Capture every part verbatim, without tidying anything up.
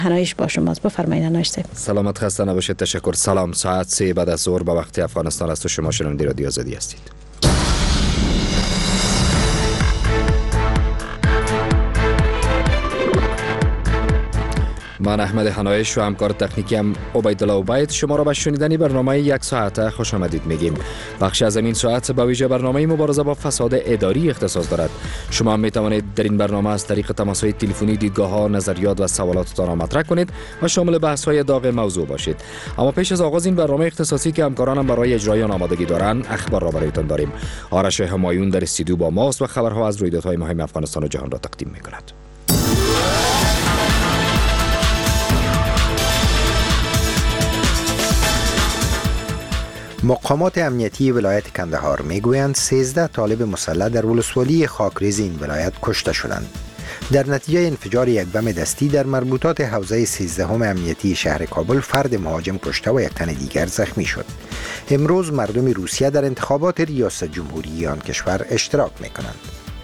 هنایش با شماست. بفرمایید هنایش صاحب. سلامت خسته نباشید. تشکر. سلام. ساعت سه بعد از ظهر به وقت افغانستان است و شما شنونده رادیو آزادی هستید. من احمد هنایش و همکار تکنیکیم عبیدالله عبید شما را به شنیدن برنامه یک ساعته خوش آمدید میگیم. بخش از این ساعت به ویژه برنامه مبارزه با فساد اداری اختصاص دارد. شما می توانید در این برنامه از طریق تماس‌های تلفنی دیدگاه‌ها، نظریات و سوالاتتان را مطرح کنید و شامل بحث‌های داغ موضوع باشید. اما پیش از آغاز این برنامه اختصاصی که همکارانم برای اجرای آن آمادگی دارند، اخبار را برایتان داریم. آرش همایون در استودیو با ماست و خبرها از رویدادهای مهم افغانستان و جهان را تقدیم می‌کند. مقامات امنیتی ولایت کندهار میگویند سیزده طالب مسلح در ولسوالی خاکریز این ولایت کشته شدند. در نتیجه انفجار یک بم دستی در مربوطات حوزه سیزدهم امنیتی شهر کابل فرد مهاجم کشته و یک تن دیگر زخمی شد. امروز مردم روسیه در انتخابات ریاست جمهوری آن کشور اشتراک میکنند.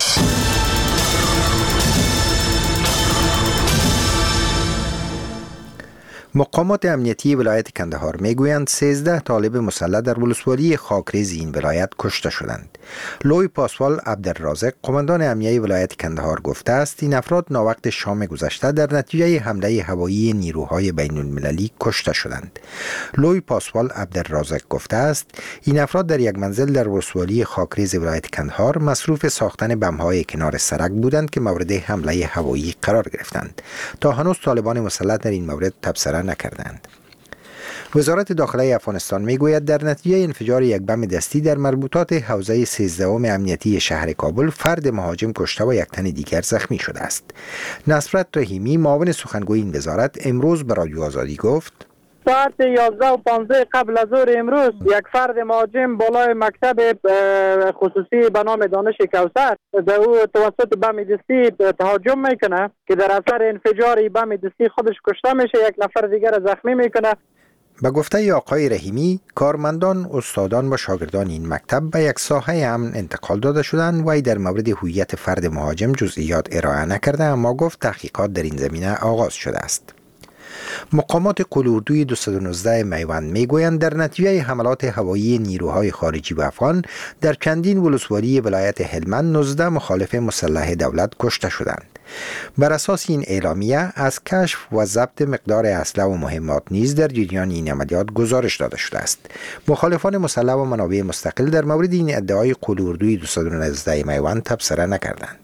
مقامات امنیتی ولایت کندهار میگویند سیزده طالب مسلح در ولسوالی خاکریز این ولایت کشته شدند. لوی پاسوال عبدالرازق قماندان امنیتی ولایت کندهار گفته است این افراد ناوقت شام گذشته در نتیجه حمله هوایی نیروهای بین المللی کشته شدند. لوی پاسوال عبدالرازق گفته است این افراد در یک منزل در ولسوالی خاکریز ولایت کندهار مصروف ساختن بم‌های کنار سړک بودند که مورد حمله هوایی قرار گرفتند. تا هنوز طالبان مسلح در این مورد تبصره نکردند. وزارت داخلی افغانستان میگوید در نتیجه انفجار یک بم دستی در مربوطات حوزه سیزدهم امنیتی شهر کابل فرد مهاجم کشته و یک تن دیگر زخمی شده است. نصرت رحیمی معاون سخنگوی این وزارت امروز به رادیو آزادی گفت ساعت یازده و پانزده قبل از ظهر امروز یک فرد مهاجم بالای مکتب خصوصی به نام دانش کوثر در او توسط بم دستی تهاجم میکنه که در اثر انفجار بم دستی خودش کشته میشه، یک نفر دیگر زخمی میکنه. به گفته آقای رحیمی کارمندان، استادان و شاگردان این مکتب به یک ساحه امن انتقال داده شدند و در مورد هویت فرد مهاجم جزئیات ارائه نکرده، اما گفت تحقیقات در این زمینه آغاز شده است. مقامات قلاردوی دویست و نوزده میوند میگویند در نتیجه حملات هوایی نیروهای خارجی و افغان در چندین ولسوالی ولایت هلمند نوزده مخالف مسلح دولت کشته شدند. بر اساس این اعلامیه از کشف و ضبط مقدار اسلحه و مهمات نیز در جریان این عملیات گزارش داده شده است. مخالفان مسلح و منابع مستقل در مورد این ادعای قلاردوی دویست و نوزده میوند تبصره نکردند.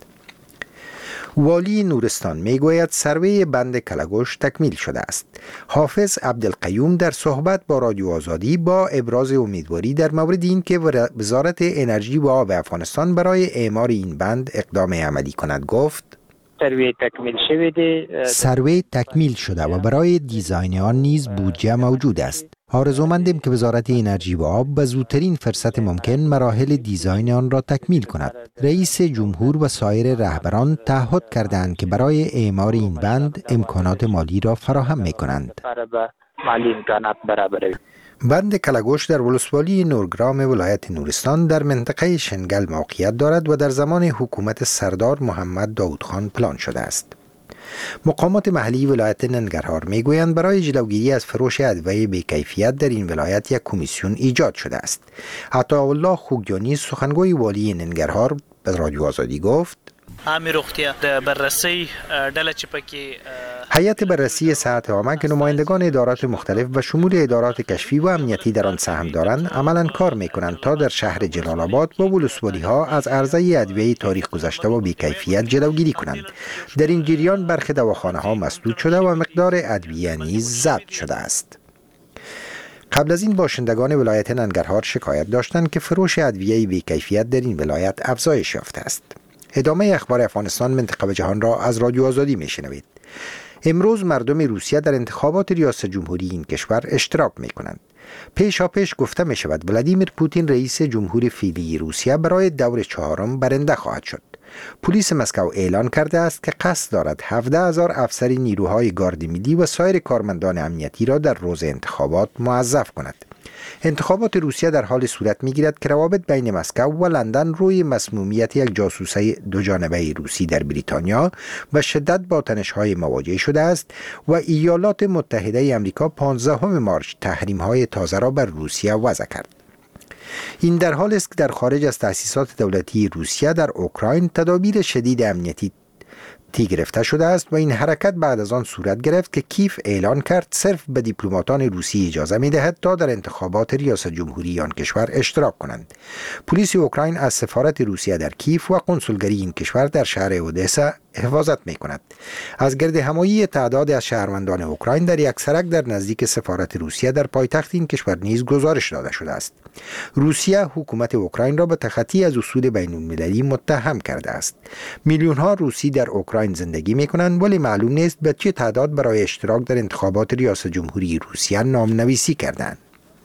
والی نورستان میگوید سروی بند کلگوش تکمیل شده است. حافظ عبدالقیوم در صحبت با رادیو آزادی با ابراز امیدواری در مورد این که وزارت انرژی و آب افغانستان برای اعمار این بند اقدام عملی کند گفت سروی تکمیل شده سروی تکمیل شده و برای دیزاین آن نیز بودجه موجود است. آرزومندیم که وزارت انرژی و آب به زودترین فرصت ممکن مراحل دیزاین آن را تکمیل کند. رئیس جمهور و سایر رهبران تعهد کردند که برای اعمار این بند امکانات مالی را فراهم می‌کنند. مالی امکانات برابر بند کلگوش در ولسوالی نورگرام ولایت نورستان در منطقه شنگل موقعیت دارد و در زمان حکومت سردار محمد داود خان پلان شده است. مقامات محلی ولایت ننگرهار میگویند برای جلوگیری از فروش ادویه بی‌کیفیت در این ولایت یک کمیسیون ایجاد شده است. عطاالله خوگیانی سخنگوی والی ننگرهار به رادیو آزادی گفت عامه روغتیا د بررسی ډله چې پکې هیئت بررسی صحت عامه که نمایندگان ادارات مختلف و شمول ادارات کشفی و امنیتی در آن سهم دارند عملاً کار میکنند تا در شهر جلال آباد و ولسوالی ها از عرضه ادویه تاریخ گذشته و بی‌کیفیت جلوگیری کنند. در این جریان برخی دواخانه ها مسدود شده و مقدار ادویه نیز ضبط شده است. قبل از این باشندگان ولایت ننگرهار شکایت داشتند که فروش ادویه بی‌کیفیت در این ولایت افزایش یافته است. ادامه اخبار افغانستان منطقه و جهان را از رادیو آزادی میشنوید. امروز مردم روسیه در انتخابات ریاست جمهوری این کشور اشتراک می کنند. پیشا پیش گفته می شود ولادیمیر پوتین رئیس جمهور فعلی روسیه برای دور چهارم برنده خواهد شد. پلیس مسکو اعلان کرده است که قصد دارد هفده هزار افسر نیروهای گارد ملی و سایر کارمندان امنیتی را در روز انتخابات موظف کند. انتخابات روسیه در حال صورت میگیرد که روابط بین مسکو و لندن روی مسمومیت یک جاسوسه دو جانبه روسی در بریتانیا و شدت با تنش‌های مواجه شده است و ایالات متحده آمریکا پانزدهم مارس تحریم‌های تازه را بر روسیه وضع کرد. این در حالی است که در خارج از تأسیسات دولتی روسیه در اوکراین تدابیر شدید امنیتی گرفته شده است و این حرکت بعد از آن صورت گرفت که کیف اعلان کرد صرف به دیپلماتان روسی اجازه می دهد تا در انتخابات ریاست جمهوری آن کشور اشتراک کنند. پلیس اوکراین از سفارت روسیه در کیف و کنسولگری این کشور در شهر اودسا حفاظت می کند. از گرد همایی تعداد از شهروندان اوکراین در یک سرک در نزدیک سفارت روسیه در پایتخت این کشور نیز گزارش داده شده است. روسیه حکومت اوکراین را به تخطی از اصول بین المللی متهم کرده است. میلیون ها روسی در اوکراین زندگی می کنند ولی معلوم نیست به چه تعداد برای اشتراک در انتخابات ریاست جمهوری روسیه نامنویسی کردند.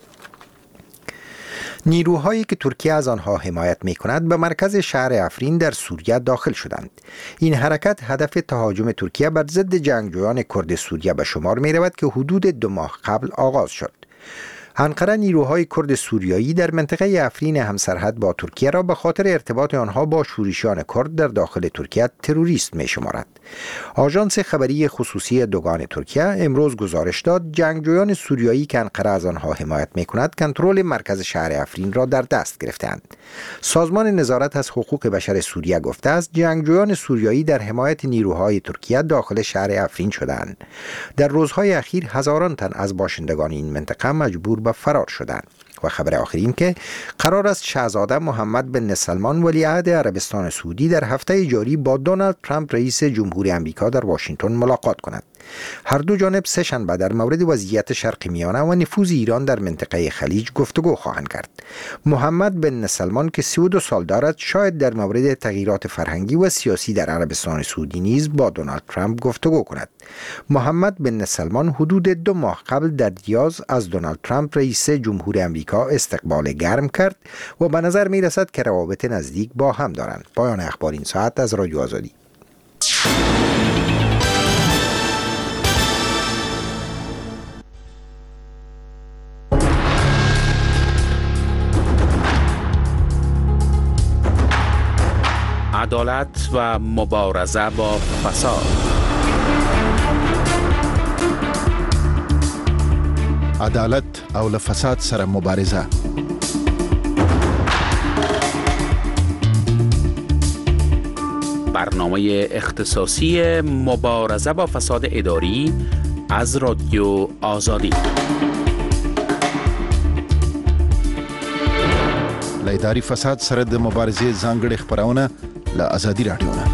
نیروهایی که ترکیه از آنها حمایت می کند به مرکز شهر افرین در سوریه داخل شدند. این حرکت هدف تهاجم ترکیه بر ضد جنگجویان کرد سوریه به شمار می رود که حدود دو ماه قبل آغاز شد. انقره نیروهای کرد سوریایی در منطقه افرین همسرحد با ترکیه را به خاطر ارتباط آنها با شورشیان کرد در داخل ترکیه تروریست می شمارد. آژانس خبری خصوصی دوگان ترکیه امروز گزارش داد جنگجویان سوریایی که انقره از آنها حمایت می کند کنترل مرکز شهر افرین را در دست گرفتند. سازمان نظارت از حقوق بشر سوریه گفته است جنگجویان سوریایی در حمایت نیروهای ترکیه داخل شهر افرین شدند. در روزهای اخیر هزاران تن از باشندگان این منطقه مجبور به فرار شدند. و خبر آخر این که قرار است شاهزاده محمد بن سلمان ولیعهد عربستان سعودی در هفته جاری با دونالد ترامپ رئیس جمهوری آمریکا در واشنگتن ملاقات کند. هر دو جانب سه شنبه در مورد وضعیت شرق میانه و نفوذ ایران در منطقه خلیج گفتگو خواهند کرد. محمد بن سلمان که سی و دو سال دارد شاید در مورد تغییرات فرهنگی و سیاسی در عربستان سعودی نیز با دونالد ترامپ گفتگو کند. محمد بن سلمان حدود دو ماه قبل در ریاض از دونالد ترامپ رئیس جمهوری آمریکا استقبال گرم کرد و به نظر می رسد که روابط نزدیک با هم دارند. پایان اخبار این ساعت از رادیو آزادی. عدالت و مبارزه با فساد. عدالت او له فساد سره مبارزه. برنامه اختصاصی مبارزه با فساد اداری از رادیو آزادی. له اداري فساد سره د مبارزې ځانګړې خبرونه له آزادي رادیو نه.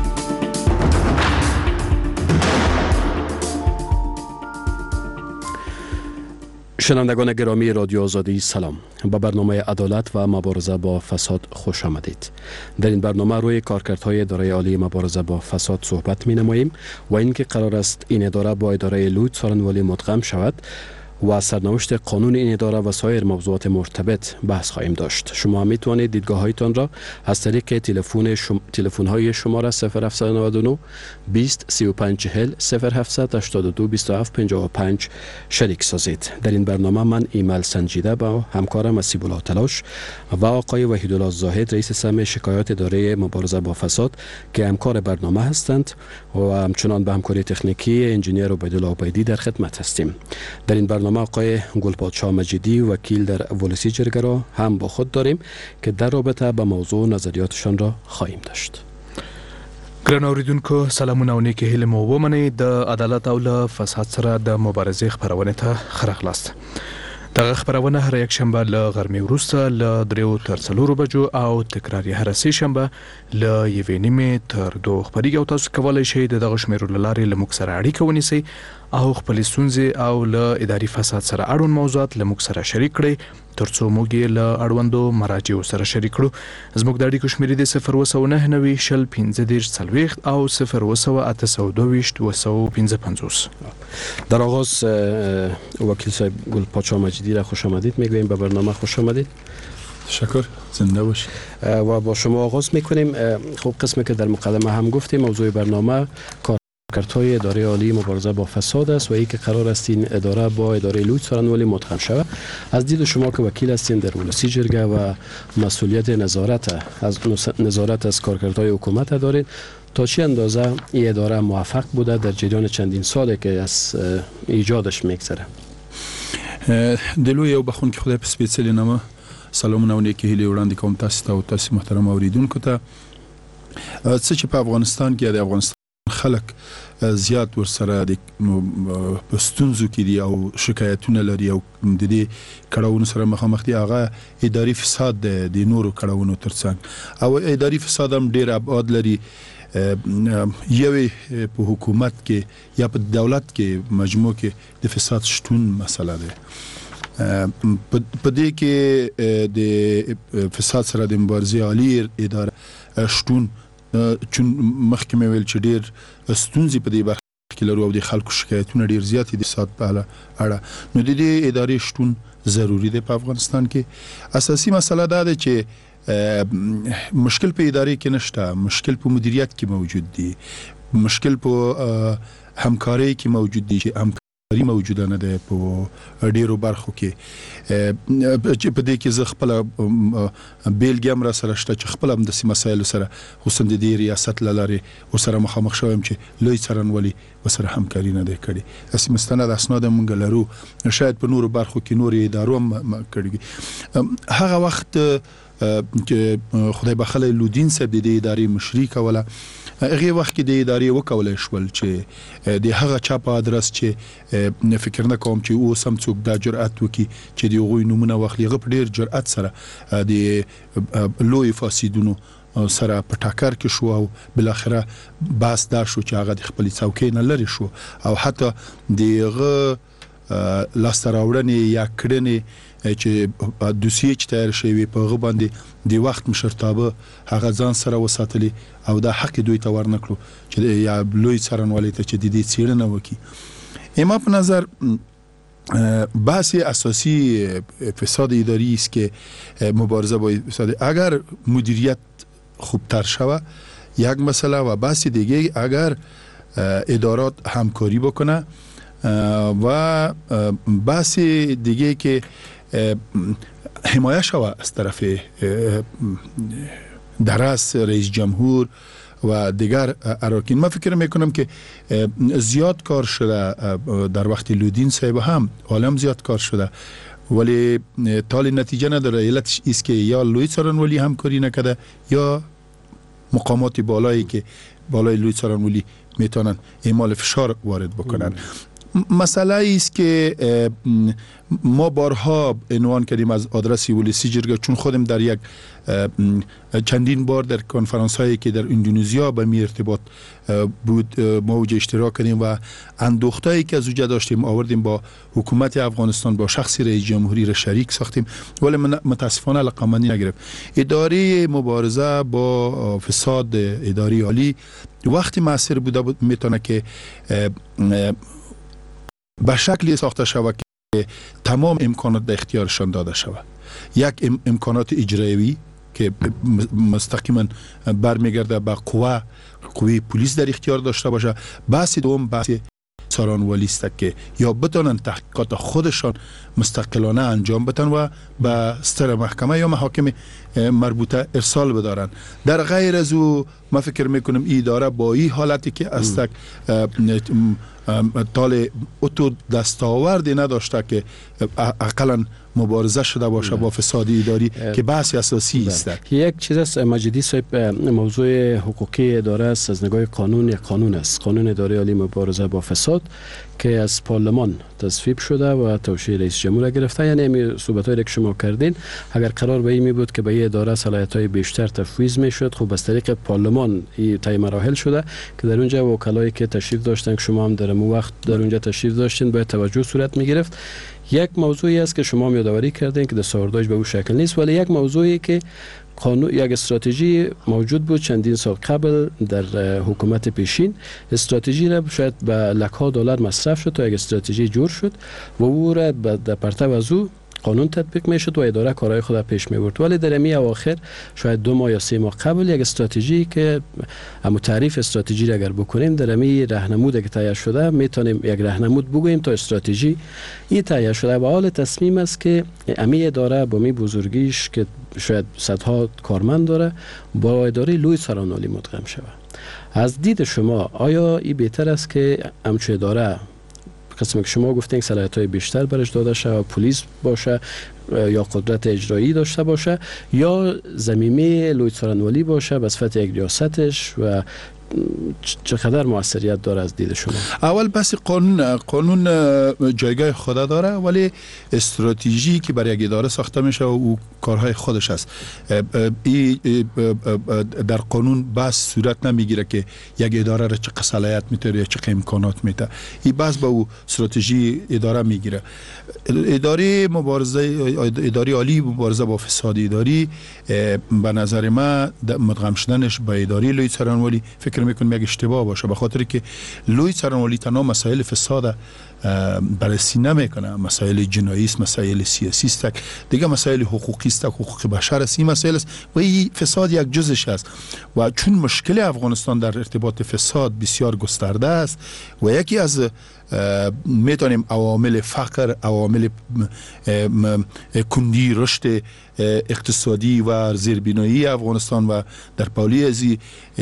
شنوندگان گرامی رادیو آزادی سلام. به برنامه عدالت و مبارزه با فساد خوش آمدید. در این برنامه روی کارکردهای اداره عالی مبارزه با فساد صحبت می نماییم و اینکه قرار است این اداره با اداره لوید سارنوالی مدغم شود و سرنوشت قانون این اداره و سایر موضوعات مرتبط بحث خواهیم داشت. شما می توانید دیدگاه هایتان را از طریق تلفن شم... تلفن های شماره صفر هفت نه نه بیست سی و پنج چهل صفر هفت هشتاد و دو بیست و هفت پنجاه و پنج شریک سازید. در این برنامه من ایمل سنجیده با همکارم اسیب الله تلاش و آقای وحیدالله زاهد رئیس سهم شکایات اداره مبارزه با فساد که همکار برنامه هستند و همچنان به همکاری تکنیکی انجینیر عبیدالله عبیدی در خدمت هستیم. در این برنامه آقای گلپادشاه مجیدی وکیل در ولسی جرگه را هم با خود داریم که در رابطه با موضوع نظریاتشان را خواهیم داشت. ګران اوریدونکو سلامونه او نیکې هیلې مو ومنئ. د عدالت او له فساد سره د مبارزې خپرونې ته ښه راغلاست. دغه خپرونه هر یک شنبه له غرمې وروسته له دریو تر څلورو بجو او تکرار یې هره سې شنبه له یوې نیمې تر دوو خپریږي او تاسو کولی شئ د دغه شمیرو له لارې له موږ سره اړیکه ونیسئ او خپلې ستونزې او له اداري فساد سره اړوند موضوعات له موږ سره شریک کړئ تر څو موږ یې له اړوندو مراجعو سره شریک کړو. زموږ د اړیکو شمیرې د صفر اوه سوه نهه نوي شل پنځه دېرش څلوېښت او صفر اوه سوه اته سوه دوه ویشت اوه سوه پنځه پنځوس. در آغاز وکیل صاحب گلپادشاه مجیدی را خوش آمدید میگوییم به برنامه. خوش آمدید. تشکر. زنده باشید. و با شما آغاز میکنیم. خب قسمی که در مقدمه هم گفتیم موضوع برنامه کار کارکردهای اداره عالی مبارزه با فساد است و ای که قرار است این اداره با اداره لوی څارنوالي متحد شود. از دید شما که وکیل هستین در ولسی جرگه و مسئولیت نظارت از نظارت از کارکردهای حکومت دارید، تا چه اندازه این اداره موفق بوده در جریان چندین سالی که از ایجادش میگذره؟ دلو یو بخون که خدای په سپېڅلي نامه سلامونه او نیکې هیلې وړاندې کوم تاسو ته او تاسو محترم اوریدونکو ته. څه چې په افغانستان کې د افغانستان خلک زیات ورسره د ستونزو کې دي او شکایتونه لري او د دې کړاوونو سره مخامخ دي، هغه اداري فساد د نورو کړاوونو ترڅنګ او اداري فساد هم ډېر ابعاد لري. یوې په حکومت کې یا په دولت کې مجموع کې د فساد شتون مسله ده. په دې کې د فساد سره د مبارزې عالی اداره شتون چون مخکې مې ویل چې ډېر ستونزې په دې برخه کې لرو او د خلکو شکایتونه ډېر زیات دي فساد په اړه، نو د دې ادارې شتون ضروری دی په افغانستان کې. اساسي مسله دا ده چې مشکل په ادارې کې نشته، مشکل په مدیریت کې موجود دی، مشکل په همکارۍ کې موجود دی چې همکاري موجوده نه ده په ډیرو برخو کې. چې په دې کې زه خپل بیلګې هم را سره شته چې خپل هم د مسایلو سره خصوصا د دې ریاست له لارې ورسره مخامخ شوم چې لوی څارنوالي ورسره همکاري نه ده کړې. هسې مستند اسناد موږ لرو، شاید په نورو برخو کې نورې ادارو هم کړي. هغه وخت چې خدای بخله لودین صاحب د دې ادارې مشري کوله، هغه وخت کې د ادارې وکولای شول چې د هغه چا په ادرس چې فکر نه کوم چې اوس هم څوک دا جرأت وکړي چې د هغوی نومونه واخلي، هغه په ډېر جرأت سره د لوی فاسدونو سره په ټاکر کې شو او بالاخره بحث دا شو چې هغه د خپلې څوکۍ نه لرې شو او حتی د هغه لاسته راوړنې یا کړنې چې دوسیې چې تیار شوی په هغه باندې د وخت مشرتابه هغه ځان سره وساتلی او دا حق دوی ته ورنکړو چې یا لوی څارنوالي ته چې د دې څېړنه وکړي. اما په نظر بحث اساسی فساد اداری است که مبارزه با فساد اگر مدیریت خوبتر شود یک مسئله و بحث دیگه اگر ادارات همکاری بکنه و بحث دیگه که حمایه شود از طرف درس رئیس جمهور و دیگر اراکین. من فکر میکنم که زیاد کار شده در وقت لودین صاحب هم عالم زیاد کار شده ولی تالی نتیجه نداره. علتش است که یا لوی څارنوالي همکاری نکرده یا مقامات بالایی که بالای لوی څارنوالي میتونن اعمال فشار وارد بکنن. مسئله است که ما بارها عنوان کردیم از آدرس ولسی جرگه، چون خودم در یک چندین بار در کنفرانس هایی که در اندونزیا به می ارتباط بود ما اوج اشتراک کردیم و اندوختایی که از اوجه داشتیم آوردیم با حکومت افغانستان، با شخص رئیس جمهوری را شریک ساختیم ولی متاسفانه لقمانی نگرفت. اداره مبارزه با فساد اداری عالی وقتی مؤثر بوده بود میتونه که به شکلی ساخته شود که تمام امکانات به اختیارشان داده شود. یک ام امکانات اجرایی که مستقیما برمیگرده به قوه قوه پلیس در اختیار داشته باشه. بحث دوم بحث څارنوالي است که یا بتونن تحقیقات خودشان مستقلانه انجام بدن و به ستر محکمه یا محاکم مربوطه ارسال بدارن. در غیر از او ما فکر میکنم این اداره با این حالتی که است تال اتو دستاوردی نداشته که اقلا مبارزه شده باشه با فساد اداری که بحث اساسی است. یک چیز است مجیدی صاحب، موضوع حقوقی اداره است از نگاه قانون. یک قانون است، قانون اداره عالی مبارزه با فساد که از پارلمان تصویب شده و توشیح رئیس جمهور گرفته. یعنی می صحبتایی که شما کردین اگر قرار به این می بود که به این اداره صلاحیت‌های بیشتر تفویض میشد، خب از طریق پارلمان این طی مراحل شده که در اونجا وکلایی که تشریف داشتن که شما هم در اون وقت در اونجا تشریف داشتین باید توجه صورت می گرفت. یک موضوعی است که شما یادآوری کردین که دستاوردش به اون شکل نیست، ولی یک موضوعی که قانون یک استراتژی موجود بود چندین سال قبل در حکومت پیشین. استراتژی را شاید به لک‌ها دلار مصرف شد تا یک استراتژی جور شد و او را در پرتو از او قانون تطبیق میشد و اداره کارهای خود پیش میبرد. ولی در امی اواخر شاید دو ماه یا سه ماه قبل یک استراتژی که اما تعریف استراتژی را اگر بکنیم در امی راهنمود که تهیه شده میتونیم یک راهنمود بگوییم تا استراتژی این تهیه شده و حال تصمیم است که امی اداره با می بزرگیش که شاید صدها کارمند داره با اداره لوی سرانوالی مدغم شود. از دید شما آیا این بهتر است که همچو اداره قسمی که شما گفتین صلاحیت‌های بیشتر برش داده شه و پلیس باشه یا قدرت اجرایی داشته باشه یا ضمیمه لوی سرانوالی باشه به صفت یک ریاستش و چقدر موثریت داره از دید شما؟ اول بس قانون قانون جایگاه خود داره ولی استراتژی که برای یک اداره ساخته میشه و کارهای خودش است. ای در قانون بس صورت نمیگیره که یک اداره را چه صلاحیت میتونه یا چه امکانات میده. این بس با او استراتژی اداره میگیره. اداره مبارزه اداره عالی مبارزه با فساد اداری به نظر من مدغم شدنش با اداره لوی سرانوالی فکر میکنم یک اشتباه باشه، به خاطر که لوی سرانوالی تنها مسائل فساد بررسی نمیکنه، مسائل جنایی است، مسائل سیاسی است، دیگه مسائل حقوقی است، حقوق بشر است. این مسائل است و این فساد یک جزش است و چون مشکل افغانستان در ارتباط فساد بسیار گسترده است و یکی از میتونیم عوامل فقر، عوامل کندی رشد اقتصادی و زیربنایی افغانستان و در پالی ازی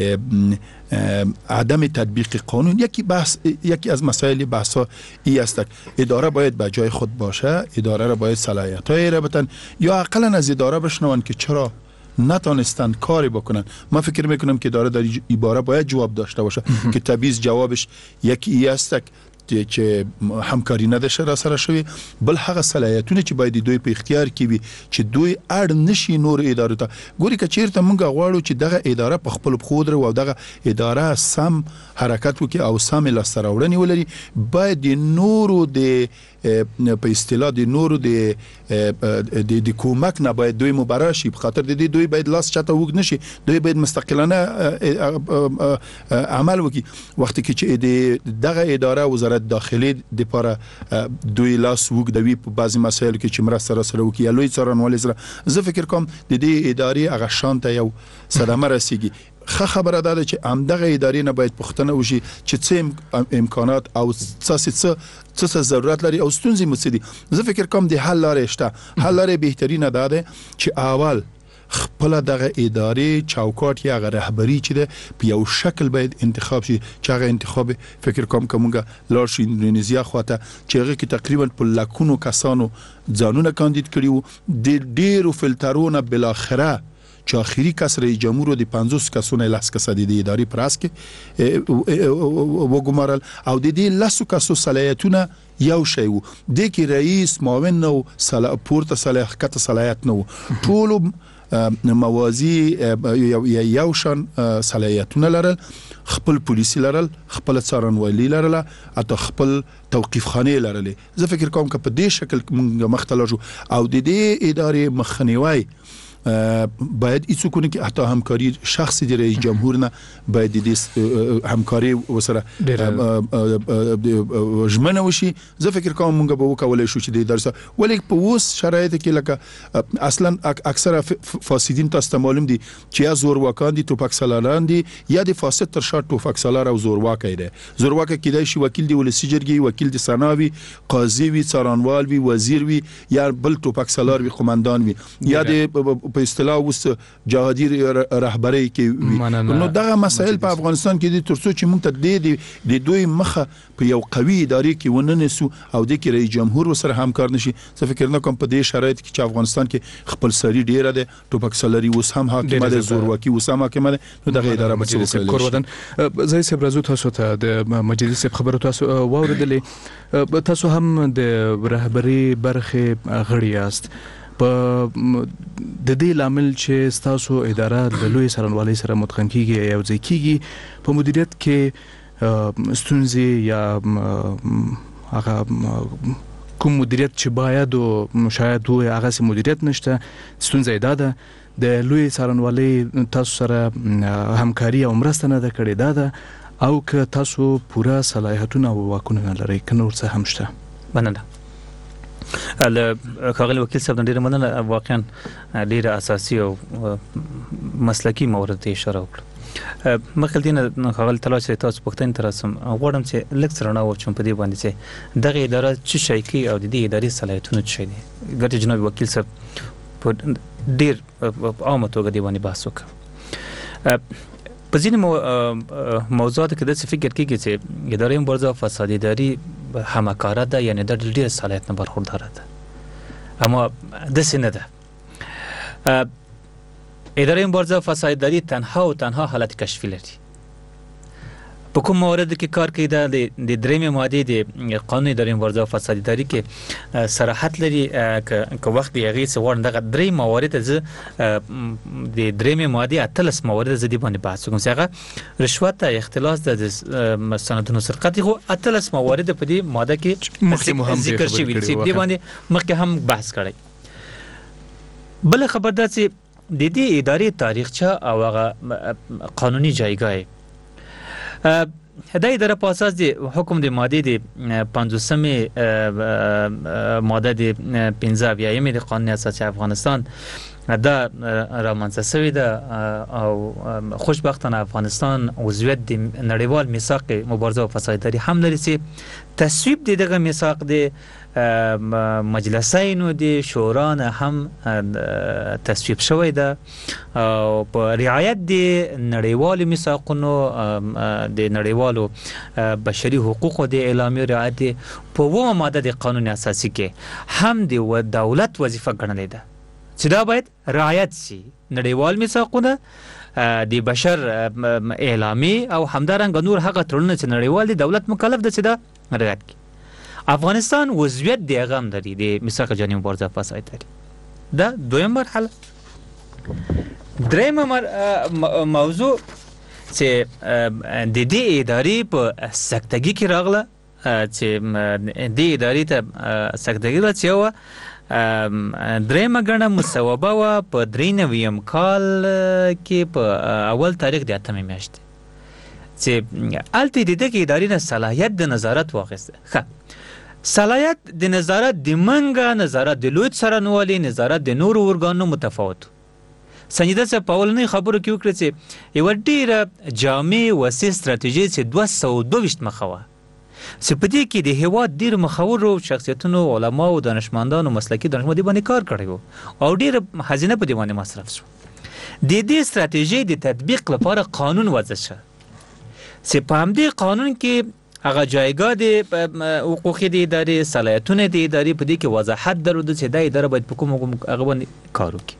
عدم تطبیق قانون یکی بحث یکی از مسائل بحثا ای است. اداره باید به جای خود باشه، اداره را باید صلاحیت‌های را بدن یا اقلا از اداره بشنون که چرا نتانستند کاری بکنن. من فکر میکنم که اداره در عباره باید جواب داشته باشه که تبعیض جوابش یکی ای است چې همکاری ندشه را سره شوی، بل هغه صلاحیتونه چې باید دوی په اختیار کې وي چې دوی اړ نشي نور ادارو ته. ګوري که چیرته مونږ غواړو چې دغه اداره په خپل خود او دغه اداره سم حرکت وکړي او سم لاسته راوړنې ولري، باید د نورو د په اصطلاح د نورو د د کومک نه باید دوی مبرا شي، په خاطر د دې دوی باید لاس چاته وګ نشي، دوی باید مستقلانه عمل وکړي. وخت کې چې دغه اداره وزارت داخلي د پاره دوی لاس وګ دوی په بعضی مسایل کې چې مرسته را سره وکړي لوی څارنوالي سره، زه فکر کوم د دې ادارې هغه شانته یو صدمه رسیږي. خه خبره ده چې همدغه ادارې نه باید پوښتنه وشي چې څه امکانات او څه څه ضرورت لري او ستونزې مسدي. زه فکر کوم د حل لارې شته. حل لارې بهترینه ده چې اول خپل دغه ادارې چوکاټ یا رهبری چې ده په یو شکل باید انتخاب شي، چې هغه انتخاب فکر کوم کومه لار شي اندونیزیا خواته چې هغه کې تقریبا په لکونو کسانو ځانونه کاندید کړیو د ډیرو فلټرونه بل اخره چې اخیری کس رئیس جمهور د پنځوس کسونه لاس کس د ادارې پراس کې وګمارل او د دې لاسو کسو صلاحیتونه یو شی وو، د کې رئیس معاون نو صلاح پورته صلاحیت صلاحیت نو ټول موازی یو شان صلاحیتونه لرل، خپل پولیسي لرل، خپل څارنوالي لرل، اته خپل توقيف خانه لرل. زه فکر کوم چې په دې شکل موږ مختلجو او د دې ادارې مخنیوي باید ایڅو کنه که حتی همکاری شخصی دی رئیس جمهور نه باید دې همکاری وسره ژمنه وشي. زه فکر کوم موږ به وکولای شو چې د درسه ولی په اوس شرایط کې لکه اصلا اکثره فاسدین تاسو معلوم دي چې یا زور واکان دي توپک سالاران دي یا د فاسد تر شا توپک سالار او زور واکای دي. زور واکه کیدای شي وکیل دی ولسی جرګي، وکیل دی سناوي، قاضي وي، څارنوال وي، وزیر وي یا بل توپک سالار وي، قومندان وي یا د په اصطلاح وس جهادي رهبري کې. نو دغه مسائل په افغانستان کې د ترڅو چې موږ ته د دوی مخه په یو قوي ادارې کې وننسو او د کې رئیس جمهور سره همکار نشي. زه فکر نه کوم په دې شرایط کې چې افغانستان کې خپل سری ډیره ده، ټوپک سالاري اوس هم حاکمه ده، زورواکي اوس هم حاکمه ده، نو دغه اداره به څه کوي. زه سه برازو تاسو ته د مجلس خبرو تاسو واوریدلې، تاسو هم د رهبري برخه غړي یاست. په د دې لامل چې تاسو اداره د لوی سرنوالي سره متقن کیږي او ځکه کیږي په مدیریت کې ستونزې یا هغه کوم مدیریت چې باید او شاید دوی هغه سي مدیریت نشته، ستونزې ده د لوی سرنوالي تاسو سره همکاري او مرسته نه ده کړې ده او که تاسو پوره صلاحیتونه او واکونه لرئ که نور څه هم شته؟ مننه. ال خاغلی وکیل صاحب ډیره مننه واقعا ډیره اساسي او مسلکی مورد ته اشاره وکړه. مخکې دینه خاغلی تلاش تاسو پوښتنه ترسم غواړم چې لکه سره نو چې په دې باندې چې دغه اداره چې شي کې او د دې ادارې صلاحیتونه څه دي. ګټه جناب وکیل صاحب په ډیر عامه توګه دی باندې بحث وکړ. په ځینې موضوعاتو کې د څه فکر کېږي چې ادارې مبارزه فساد اداري همکاره ده، یعنی د ډېر صلاحیت نه برخورداره ده، اما داسې نه ده. ادارې مبارزه فساد اداري تنها او تنها حالت کشفي لري. په کوم موارد کې کار کوي د درېمې مادې د قانون ادارې مبارزه فساد اداري کې صراحت لري. که وخت یې هغې څه غواړم دغه درې موارد زه د درېمې مادې اتلس موارد زه دې باندې بحث وکړم چې هغه رشوت ته، اختلاس ده، د سندونو سرقت خو اتلس موارد په دې ماده کې ذکر شوي چې دې باندې مخکې هم بحث کړی. بله خبر ده چې د دې ادارې تاریخچه او هغه قانوني جایګاه دا اداره په اساس د حکم د ماده د پنځوسمې ماده د پنځه اویایمې د قانون اساسي افغانستان دا رامنځته شوې ده او خوشبختانه افغانستان عضویت د نړیوال میثاق مبارزه او فساد اداري هم لري چې تصویب د دغه میثاق د مجلسینو د شورا نه هم تصویب شوی ده او په رعایت د نړیوالو میثاقونو د نړیوالو بشري حقوقو د اعلامیې رعایت په اوومه ماده د قانون اساسي کې هم د دولت وظیفه ګڼلې ده چې دا باید رعایت شي. نړیوال میثاقونه د بشر اعلامیې او همدارنګه نور هغه تړونونه چې نړیوال د دولت مکلف ده چې دا رعایت کړي. افغانستان عضویت د هغه هم لري د میثاق جهاني مبارزه فساد اداري. دا دویم مرحله. درېیمه موضوع چې د دې ادارې په سکتګي کې راغله چې دې ادارې ته سکتګي راځي او درېیمه ګڼه مصوبه وه په درې نویم کال کې په اول تاریخ د اتمې میاشتې چې هلته د دغې ادارې نه صلاحیت د نظارت واخیسته. ښه صلاحیت د نظارت د منګه نظارت د لوی څارنوالي نظارت د نورو ارګانونو متفاوت. سنجیده صاحب په اولنۍ خبرو کې وکړه چې یوه ډېره جامع وسیع ستراتیژي چې دوه سوه دوه ویشت مخه وه چې په دې کې د هېواد ډېرو مخورو شخصیتونو، علماو، دانشمندانو، مسلکي دانشمندانو دې باندې کار کړی و او ډېره خزینه په دې باندې مصرف شوه. د دې ستراتیژۍ د تطبیق لپاره قانون وضع شو چې په همدې قانون کې هغه جایګاه د حقوقي د ادارې، صلاحیتونه د ادارې په دې کې وضاحت درلوده چې دا اداره باید په کوم هغه باندې کار وکړي.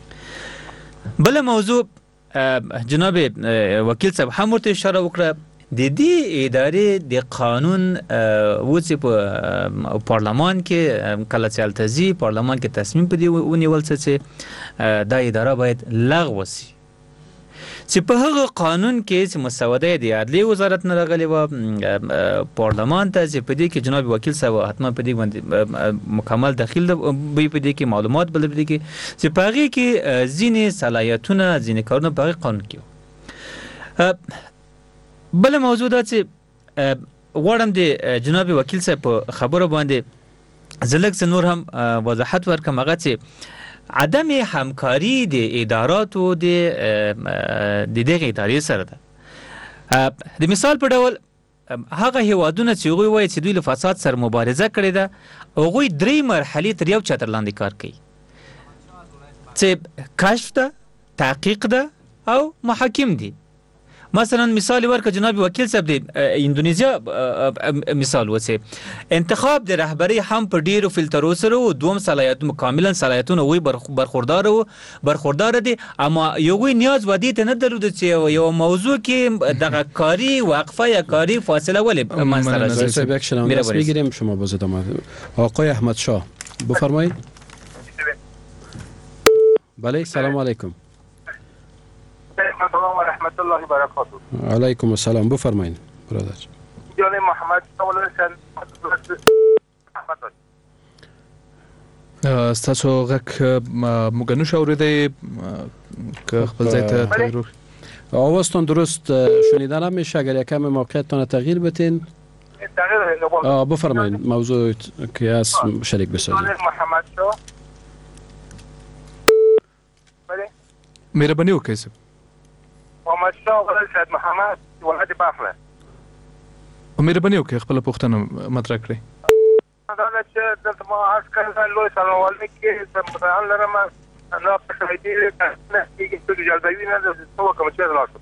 بله موضوع جناب وکیل صاحب هم ورته اشاره وکړه د دې ادارې د قانون و چې په پارلمان کې کله چې هلته ځي پارلمان کې تصمیم په دې ونیول څه چې دا اداره باید لغوه شي چې په هغه قانون کې چې مسوده د عدلیې وزارت نه راغلی وه پارلمان ته چې په دې کې جناب وکیل صاحب حتما په دې باندې مکمل دخیل به په دې کې معلومات به په دې کې چې په هغې کې ځینې صلاحیتونه ځینې کارونه په هغې قانون کې وو. بله موضوع دا چې غواړم د جناب وکیل صاحب په خبرو باندې زه لږ څه نور هم وضاحت ورکړم. هغه چې عدم همکاري د اداراتو د دغې ادارې سره ده. د مثال په ډول هغه هیوادونه چې هغوی وایي چې دوی له فساد سره مبارزه کړې ده هغوی درې مرحلې تر یو چتر لاندې کار کوي چې کشف ده، تحقیق ده او محاکم دي. مثلا مثال ورکړه جناب وکیل صاحب د اندونیزیا مثال وڅې انتخاب د رهبرۍ هم په ډیرو فلټرو سره و دوم صلاحیتونه کاملا صلاحیتونه وی برخوردار و برخوردار دي اما یوې نیاز ودی ته نه درلود چې یو موضوع کې دغه کاری وقفه یا کاری فاصله ولې منځته راځي. یک شنونده است بگیریم شما باز ادامه. آقای احمد شاه بفرمایید. بله سلام علیکم. سلام و رحمت الله و برکاته. علیکم السلام بفرمایید برادر. جان محمد اولسن ستاسو غږ موږ نشو اورېدی که خپل ځای ته تغییر آوازتان درست شنیده نمیشه. اگر یکم موقعیتتان تغییر بتین. تغییر بفرمایید موضوع که از شریک بسازید. محمد شاه مهرباني وکړئ صاحب. محمد شاه ولد سید محمد ولایت بلخ. مهرباني وکړئ خپل پوښتنه مطرح کړئ. دا چې د ما عسكر لوی سلاموالي کې د متعال لرم انا شهيدي نه کېږي چې جلبوي نه د څو کوم چې راځي.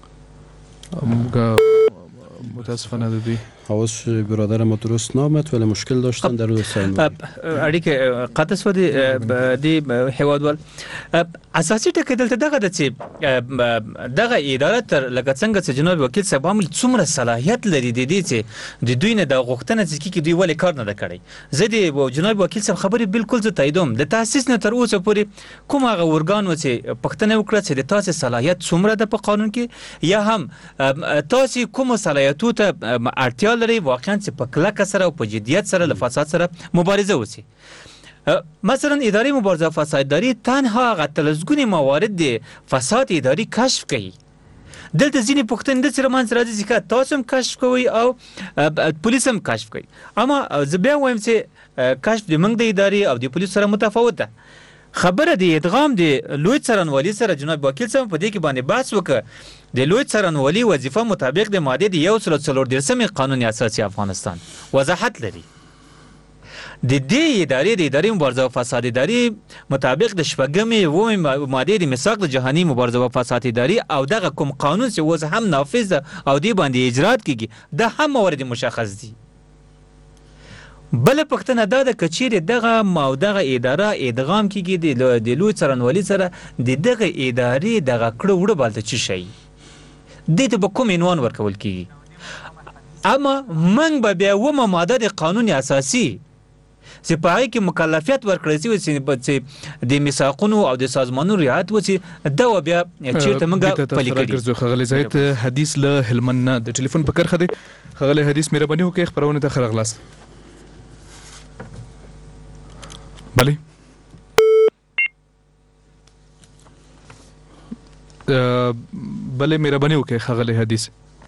متاسفانه د دوی حواس برادر ما درست نامد ولی مشکل داشتن در روز سین اړیکه قطع سو دي د هیوادوال اساسي ټکی دلته دغه د چې دغه اداره تر لکه څنګه چې جناب وکیل صاحب عامل څومره صلاحیت لري د دې چې د دوی نه د غوښتنه چې کې دوی ولې کار نه کړی. زه د جناب وکیل صاحب خبرې بالکل زه تاییدوم. د تاسیس نه تر اوسه پورې کوم هغه ورګان و چې پښتنه وکړه چې د تاسو صلاحیت څومره د په قانون کې یا هم تاسو کوم صلاحیتو ته اړتیا لري واقعا چې په کلکه سره او په جدیت سره له فساد سره مبارزه وشي. مثلا اداري مبارزه فسادداري تنها هغه تلزګونی موارد د فساد اداري کشف کوي. دلته ځینې پوښتنې د سره منځ راځي چې تاسو هم کشف کوئ او پولیس هم کشف کوي. اما زه بیا وایم چې کشف د موږ د اداري او د پولیس سره متفاوت ده. خبره د ادغام د لوی څارنوالي سره جناب وکیل صاحب په دې کې باندې بحث وکړ. د لوی څارنوالي وظیفه مطابق د ماده د یو سل څلور دیرشم قانون اساسي افغانستان وضاحت لري. د دې ادارې د اداري مبارزه او فساد اداري مطابق د شپږمې اوومې ماده د میثاق د جهاني مبارزه او فساد اداري او دغه کوم قانون چې اوس هم نافذ ده او دې باندې اجرات کیږي د هم موارد مشخص دي. بل پښتنه دا د کچیر دغه مو دغه اداره ادغام کیږي د لوی څارنوالي سره د دغه ادارې دغه کړه وړه بالته چی شي د ته به کوم عنوان ورکول کیږي. اما من به بیا ومه ماده د قانون اساسي چې پای کې مکلفیت ورکړی چې د میثاقونو او د سازمانونو رعایت وسی دا بیا چیرته موږ پلي کړی. خغلی زاید حدیث له هلمند نه د ټلیفون په کرخه دی. خغلی حدیث مهرباني وکړئ خبرونه ته خرغلاس. بله بله مهرباني وکړئ خغلی حدیث.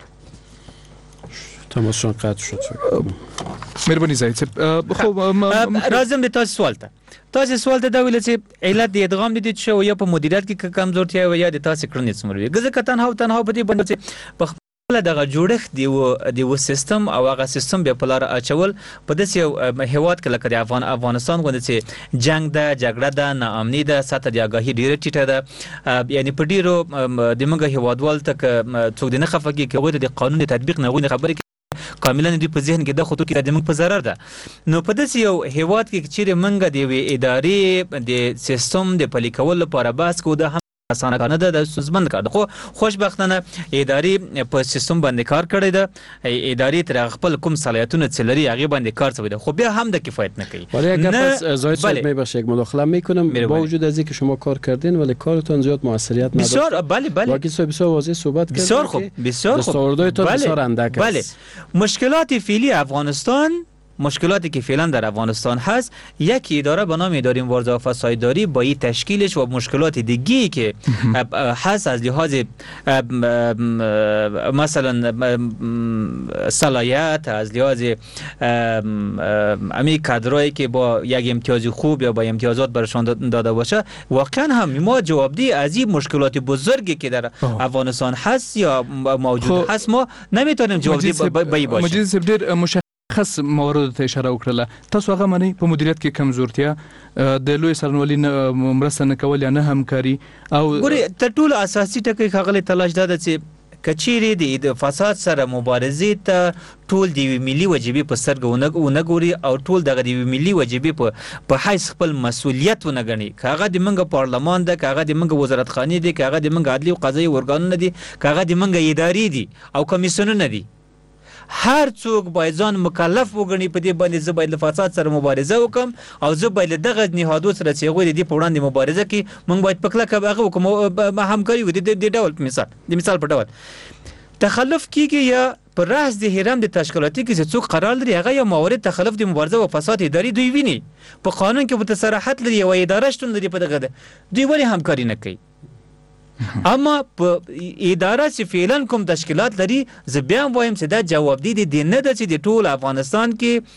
تماسشان قطع شد. مهرباني زاید صاحب خو راځم د تاسو سوال ته. تاسو سوال ته دا ویل چې علت د ادغام دي چې یا په مدیریت کې کمزورتیا یا د تاسو کړنې څومره وي. ګزه کتن هاو تنها په دې باندې په دغه جوړښت دی و دی و سیستم او هغه سیستم به پلار اچول په داسې هیواد کې لکه د افغان افغانستان غوندې چې جنگ ده جګړه ده ناامني ده سطح د آگاهي ډیره ټیټه ده. یعنی په ډیرو د موږ هیوادوال ته څوک د نه خفګي کې د قانون تطبیق نه غوښنه خبرې کاملا دوی په ذهن کې د خطو کې د موږ په ضرر ده. نو په داسې یو هیواد کې چې موږ د وی ادارې د سیستم د پلي کول لپاره بحث کوو د اسانه کار نه ده د سوزبند کار ده. خو خوشبختانه اداري په سیستم باندې کار کړی ده. اداري تر خپل کوم صلاحیتونه چې لري هغه باندې کار څه ده خو بیا هم د کفایت نه کوي. ولی اگر پس زاید صاحب میبخشه یک مداخله میکنم با وجود از اینکه شما کار کردین ولی کارتون زیاد موثریت نداشت. بسیار بله بله واقعا صاحب بسیار واضح صحبت کردین. بسیار خوب بسیار خوب. دستاوردهای تو بسیار اندک است. بله مشکلات فعلی افغانستان مشکلاتی که فعلا در افغانستان هست یک اداره به نام اداره مبارزه با فسادداری با این تشکیلش و مشکلات دیگه‌ای که هست از لحاظ مثلا صلاحیت از لحاظ امی کادرایی که با یک امتیاز خوب یا با امتیازات برشان داده باشه واقعا هم ما جوابدهی از این مشکلات بزرگی که در افغانستان هست یا موجود هست ما نمیتونیم جوابدهی به این باشیم. خاص موارد ته اشاره وکړه. تاسو هغه معنی په مدیریت کې کمزورتیا د لوی څارنوالي مرسته نه کول یا نه همکاري او ګوري ته ټول اساسي ټکی خغلی تلاش ده چې کچيري د فساد سره مبارزه ته ټول دی ملي وجيبه په سرګونه ونګوري او ټول دغه دی ملي وجيبه په په حیث خپل مسولیت ونګني. کاغه د منګه پارلمان ده کاغه د منګه وزارت خانه دي کاغه د منګه عدلي او قضایي ورګانونه دي کاغه د منګه اداري دي او کمیسیونونه دي. هر څوک باید ځان مکلف وګڼي په دې باندې زه باید له فساد سره مبارزه وکم او زه باید دغه نهادو سره چې هغوی د دې په وړاندې مبارزه کوي موږ باید په کلکه هغه وکړو همکاري وکړو د ډول په مثال د مثال په ډول تخلف کیږي یا پر راس د هرم د تشکیلاتي کې چې څوک قرار لري هغه یو موارد تخلف د مبارزه او فساد اداري دوی ویني په قانون کې په تصریحات لري او اداره شتون لري په دغه دوی ولې همکاري نه کوي. اما په اداره چې فعلا کوم تشکیلات لري زه بیا وایم چې دا جوابدید دي نه ده چې د ټول افغانستان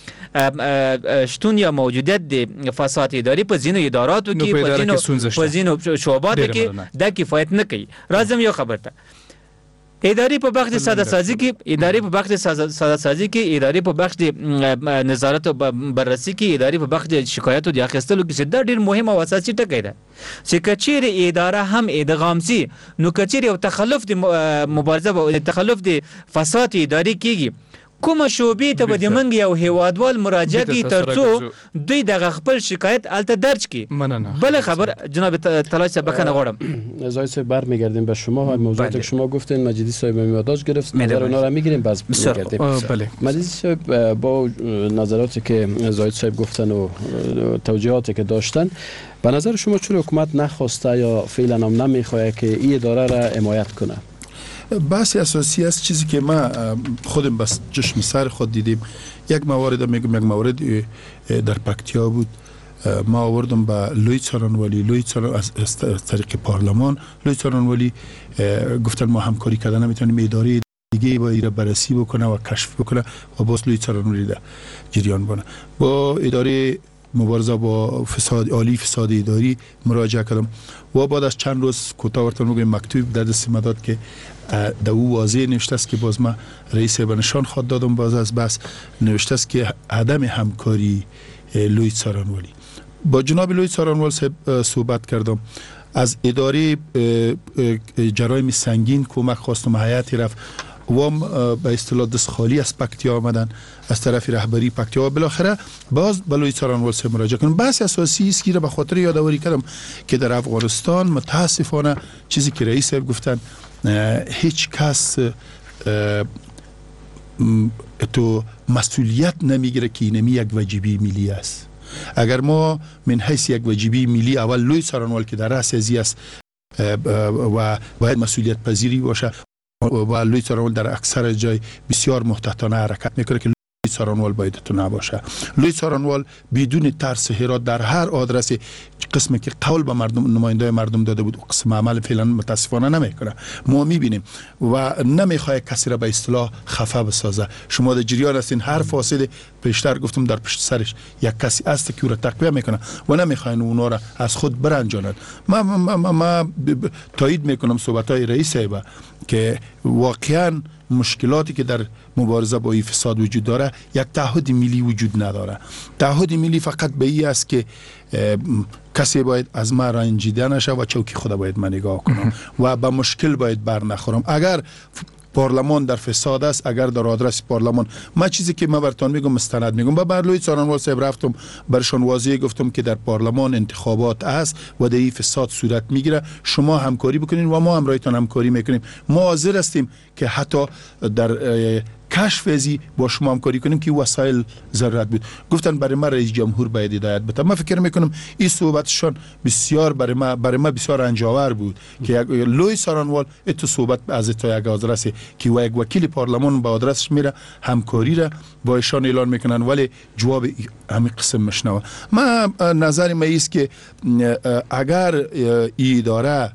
کې شتون یا موجودیت د فساد اداري په ځینو اداراتو کې په ځینو په ځینو شعباتو کې دا کفایت نه کوي. راځم یو خبر ته. اداري په بخش ساده سازی کې اداري په بخش ساده سازی کې اداري په بخش نظارت او بررسي کې اداري په بخش شکایت او د اخیستلو کې دا ډیر مهم او اساسي ټکی ده چې کچېره اداره هم ادغام سي نو کچېره او تخلف د مبارزه او تخلف د فساد اداري کېږي کومه شوبې ته به د منګ یو هیوادوال مراجعه کوي ترڅو دوی دغه خپل شکایت الته درج کړي. بله خبر جناب طلایت صاحب بکنه غواړم زاید صاحب برمیگردیم به شما و موضوعاتی که شما گفتین مجیدی صاحب میاداش گرفت نظر اونا رو میگیریم باز میگردیم. بله مجیدی صاحب با نظراتی که زاید صاحب گفتن و توجیهاتی که داشتن به نظر شما چرا حکومت نخواسته یا فعلا هم نمیخواد که این اداره را حمایت کنه؟ بحث اساسی است چیزی که ما خودم بس چشم سر خود دیدیم. یک موارد میگم یک مورد در پکتیا بود. ما آوردم با لوی څارنوالي لوی څارن از طریق پارلمان لوی څارنوالي گفتن ما همکاری کردن نمیتونیم اداره دیگه با ایره بررسی بکنه و کشف بکنه و باز لوی څارنوالي ده جریان بانه. با اداره مبارزه با فساد عالی فساد اداری مراجعه کردم و بعد از چند روز کوتاه ورته میگم مکتوب در دست ما داد که در او واضح نوشته است که باز ما رئیس به نشان خود دادم باز از بس نوشته است که عدم همکاری لوی څارنوالي. با جناب لوی څارنوال صاحب صحبت کردم از اداره جرایم سنگین کمک خواستم هیئتی رفت و به اصطلاح دست خالی از پکتیا آمدن از طرف رهبری پکتیا و بالاخره باز به لوی څارنوال صاحب مراجعه کردم. بحث اساسی است که به خاطر یادآوری کردم که در افغانستان متاسفانه چیزی که رئیس صاحب گفتن هیچ کس تو مسئولیت نمیگیره که اینمی یک واجبی ملی است. اگر ما من حیث یک واجبی ملی اول لوی څارنوال که در رأس ازی است و باید مسئولیت پذیری باشه و لوی څارنوال در اکثر جای بسیار محتاطانه حرکت میکنه که لوی څارنوال باید تو نباشه. لوی څارنوال بدون ترس هرات در هر آدرس قسمی که قول به مردم نماینده مردم داده بود قسم عمل فعلا متاسفانه نمیکنه. ما میبینیم و نمیخواد کسی را به اصطلاح خفه بسازه. شما در جریان هستین هر فاسد پیشتر گفتم در پشت سرش یک کسی است که او را تقویه میکنه و نمیخواین اونا را از خود برنجانند. ما, ما, ما, ما تایید میکنم صحبت های رئیس صاحب که واقعا مشکلاتی که در مبارزه با این فساد وجود داره یک تعهد ملی وجود نداره. تعهد ملی فقط به این است که کسی باید از ما رنجیده نشه و چوکی خود باید من نگاه کنم و به مشکل باید بر نخورم. اگر پارلمان در فساد است اگر در آدرس پارلمان ما چیزی که ما براتون میگم مستند میگم با لوی څارنوال صاحب رفتم برشان واضح گفتم که در پارلمان انتخابات است و در این فساد صورت میگیره شما همکاری بکنین و ما هم رایتان همکاری میکنیم. ما حاضر هستیم که حتی در کشف ازی با شما همکاری کنیم که وسایل ضرورت بود. گفتن برای ما رئیس جمهور باید هدایت بده. من فکر میکنم این صحبتشان بسیار برای ما برای ما بسیار رنجاور بود که لوی څارنوال اتو صحبت از تا یک آدرس که و یک وکیل پارلمان به آدرسش میره همکاری را با ایشان اعلان میکنن ولی جواب همین قسم مشنوه. ما نظر ما است که اگر این اداره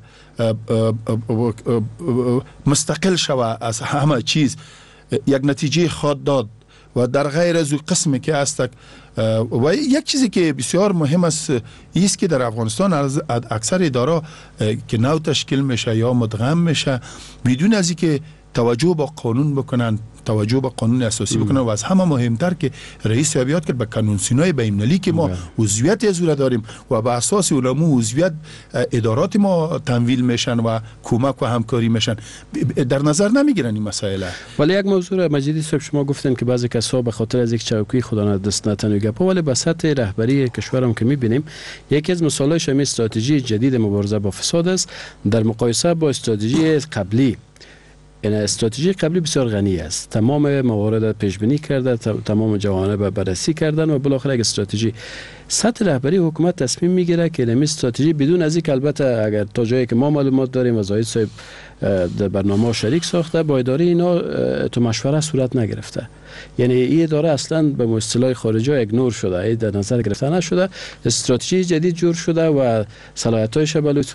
مستقل شوه از همه چیز یک نتیجه خود داد و در غیر از قسمی که است و یک چیزی که بسیار مهم است است که در افغانستان از اکثر اداره که نو تشکیل میشه یا مدغم میشه بدون از اینکه توجه با قانون بکنن توجه به قانون اساسی بکنن و از همه مهمتر که رئیس یاد کرد به قانون سینای بین‌المللی که ما عضویت از او داریم و به اساس اونمو عضویت ادارات ما تمویل میشن و کمک و همکاری میشن در نظر نمیگیرن این مسائل. ولی یک موضوع مجیدی صاحب شما گفتن که بعضی کسا به خاطر از یک چوکی خدا دست نتن گپ ولی به سطح رهبری کشورم که میبینیم یکی از مسائلش همین استراتژی جدید مبارزه با فساد است در مقایسه با استراتژی قبلی. این استراتژی قبلی بسیار غنی است. تمام موارد پیش بینی کرده، تمام جوانب بررسی کردن و بالاخره یک استراتژی سطح رهبری حکومت تصمیم میگیره که این استراتژی بدون از اینکه البته اگر تا جایی که ما معلومات داریم و زاید صاحب در برنامه شریک ساخته با اداره اینا تو مشوره صورت نگرفته. یعنی این اداره اصلا به اصطلاح خارجی ایگنور شده، در نظر گرفته نشده. استراتژی جدید جور شده و صلاحیت‌هایش به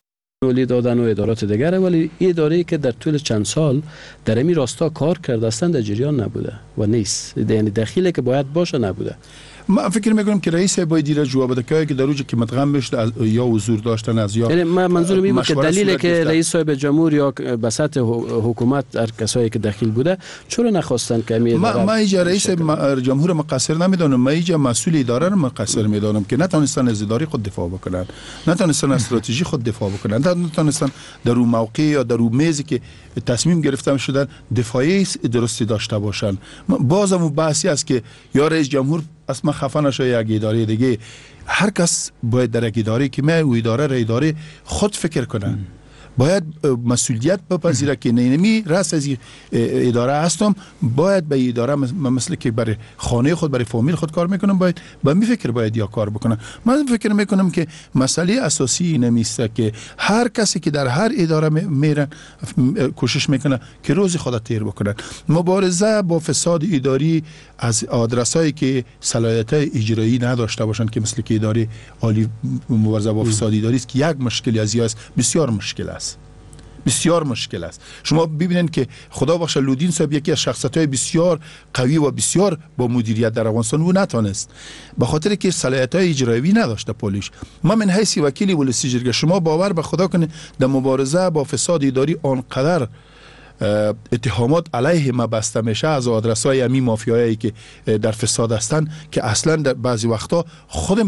ولی دادن و ادارات دیگر، ولی این اداره که در طول چند سال در این راستا کار کرده اصلا در جریان نبوده و نیست، یعنی دخیلی که باید باشه نبوده. من فکر میکنم که رئیس باید دیره جواب بده که در اوج که متغم بشه یا حضور داشتن از یا یعنی من منظورم این بود که دلیلی که رئیس صاحب جمهور یا به سطح حکومت هر کسایی که دخیل بوده چرا نخواستن که می ما ما اینجا رئیس جمهور مقصر نمیدونم، ما اینجا مسئول اداره رو مقصر میدونم که نتونستن از اداره خود دفاع بکنن، نتونستن از استراتژی خود دفاع بکنن، نتونستن در اون موقع یا در اون میزی که تصمیم گرفتم شدن دفاعی درستی داشته باشن. بازم بحثی است که یا رئیس جمهور اصلا خفه نشه یک اداره دیگه، هر کس باید در یک اداره که من او اداره را اداره خود فکر کنن، باید مسئولیت بپذیره که نمی رأس از اداره هستم، باید به اداره مثل که برای خانه خود برای فامیل خود کار میکنم، باید به می فکر باید یا کار بکنم. من فکر میکنم که مسئله اساسی نمیسته که هر کسی که در هر اداره میرن کوشش میکنه که روز خود تیر بکنن. مبارزه با فساد اداری از آدرسایی که صلاحیت اجرایی نداشته باشند که مثل که اداره عالی مبارزه با فساد اداری است که یک مشکلی از است، بسیار مشکل است، بسیار مشکل است. شما ببینید که خدا بخشه لودین صاحب یکی از شخصیت‌های بسیار قوی و بسیار با مدیریت در افغانستان و نتونست، به خاطر که صلاحیت‌های اجرایی نداشته پلیس. ما من حیث وکیلی ولسی جرگه شما باور به خدا کنید در مبارزه با فساد اداری آنقدر اتهامات علیه ما بسته میشه از آدرس‌های امی مافیایی که در فساد هستن که اصلا در بعضی وقتا خودم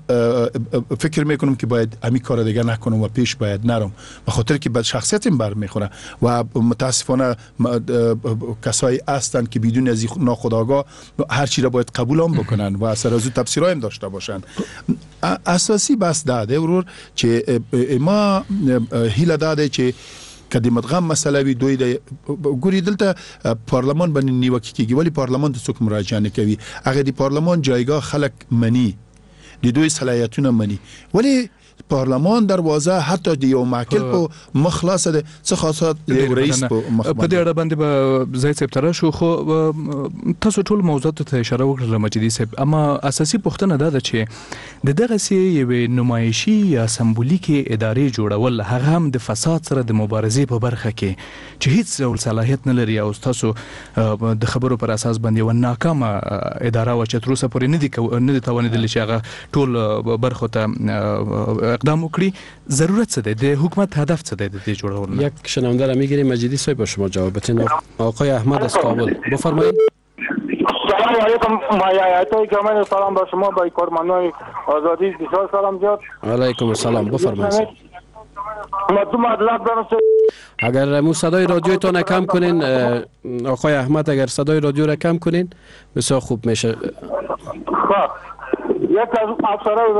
فکر میکنم که باید امی کار دیگه نکنم و پیش باید نرم، به خاطر که به شخصیتم بر میخوره و متاسفانه کسایی هستند که بدون از ناخودآگاه هر چی را باید قبول هم بکنن و سر از تفسیرای هم داشته باشن. اساسی بس داده ورور چې ما هیله داده چې کدی مدغم مسله وی دوی د ګوري دلته پارلمان باندې نیوکه کیږي ولی پارلمان د څوک مراجعه نه کوي، هغه د پارلمان جایگاه خلک منی د دوی صلاحیتونه منی، ولی پارلمان دروازه حتی د یو معقل په مخلاصه د څه خاصه د رئیس په مخ په دې اړه باندې به زید صاحب تر شو خو تاسو ټول موضوعات ته اشاره وکړه مجیدي صاحب، اما اساسي پوښتنه دا ده چې د دغه سي یو نمایشي یا سمبولیکي ادارې جوړول هغه هم د فساد سره د مبارزې په برخه کې چې هیڅ ډول صلاحیت نه لري او تاسو د خبرو پر اساس باندې و ناکامه اداره و چې تر اوسه پورې نه دي نه دي توانیدل چې هغه ټول برخو ته اقدام وکړي، ضرورت څه دی؟ د حکومت هدف څه دی د دې جوړولو؟ یک شنونده را میگیریم. مجیدی صاحب با شما جواب بدین. آقای احمد از کابل بفرمایید. سلام علیکم مایعاتای گرامی، سلام با شما با کارمندان آزادی، بسیار سلام زیاد. علیکم السلام، بفرمایید. مطلوب عدالت دارم. اگر مو صدای رادیوتون کم کنین آقای احمد، اگر صدای رادیو را کم کنین بسیار خوب میشه. خب یک از افسران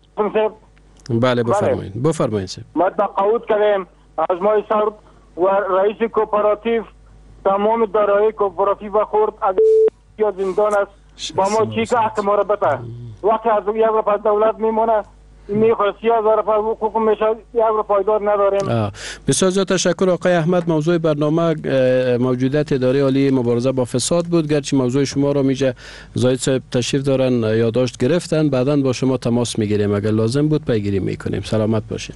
بله بفرمایید بفرمایید. ما تقاعد کردیم از ماه سرد و رئیس کوپراتیو تمام دارایی کوپراتیو خورد یا زندان است با ما چی که حق مربطه وقتی از یک رفع دولت میمونه میخواد سی هزار رفع حقوق میشه یک رفع پایدار نداریم. بسیار زیاد تشکر آقای احمد. موضوع برنامه موجودیت اداره عالی مبارزه با فساد بود، گرچه موضوع شما را میجه زاید صاحب تشریف دارن یادداشت گرفتن، بعداً با شما تماس میگیریم اگر لازم بود پیگیری میکنیم. سلامت باشین.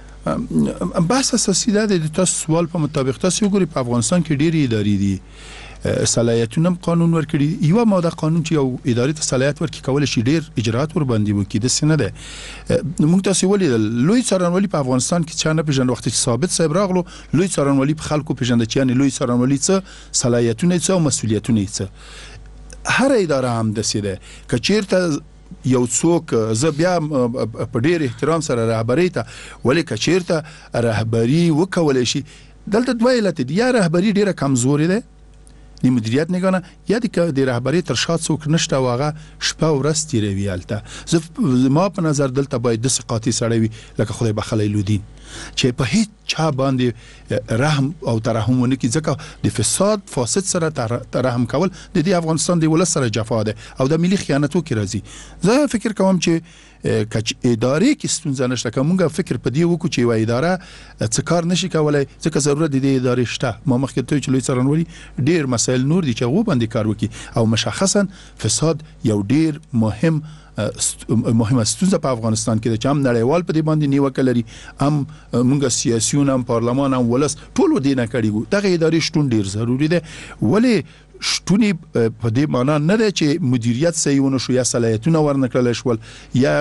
بحث اساسی ده د تاسو سوال په مطابق تاسو وګورئ په افغانستان کې ډېری ادارې دي صلاحیتونه قانون ورکړي، یو ماده قانون چې یو ادارې ته صلاحیت ورکړي کول شي ډېر اجرات ور باندې وکړي د سینه ده. موږ تاسو ولې لوی څارنوالي په افغانستان کې چا نه پیژند، وخت چې ثابت صاحب راغلو لوی څارنوالي په خلکو پیژند چې یعنی لوی څارنوالي څه صلاحیتونه څه او مسؤلیتونه څه. هر اداره هم د سیده کچیرته یو څوک زه بیا په ډېر احترام سره رهبري ته ولې کچیرته رهبري وکولای شي دلته دوه علت دي، یا رهبري ډېره کمزوري ده د مدیریت نگانه، یا د رهبري تر شا څوک نشته او هغه شپه ورځ تیروي. هلته زما په نظر دلته باید داسې قاطع سړی وي لکه خدای بخلی لودین چې په هیڅ چا باندې رحم او ترحم ونه کړي، ځکه د فساد فاسد سره ترحم کول د دې افغانستان د ولس سره جفا ده او د ملي خیانتو کې راځي. زه فکر کوم چې کچ ادارې کې ستونزه نشته، کومه فکر په دې وکړو چې وای اداره څه کار نشي کولای ځکه ضرورت د دې ادارې شته. ما مخکې ته چې لوی څارنوالي ډېر مسایل نور دي چې هغه باندې کار وکړي او مشخصا فساد یو ډېر مهم مهمه ستونزه په افغانستان کې چې هم نړیوال په دې باندې نیوکه لري هم موږ سیاسيون هم پارلمان هم ولس ټول دې نه کړیو دغه ادارې شتون ډیر ضروری دی ولی شتونی په دې معنا نه دی چې مدیریت صحیحونه شو یا صلاحیتونه ورنکړل شول یا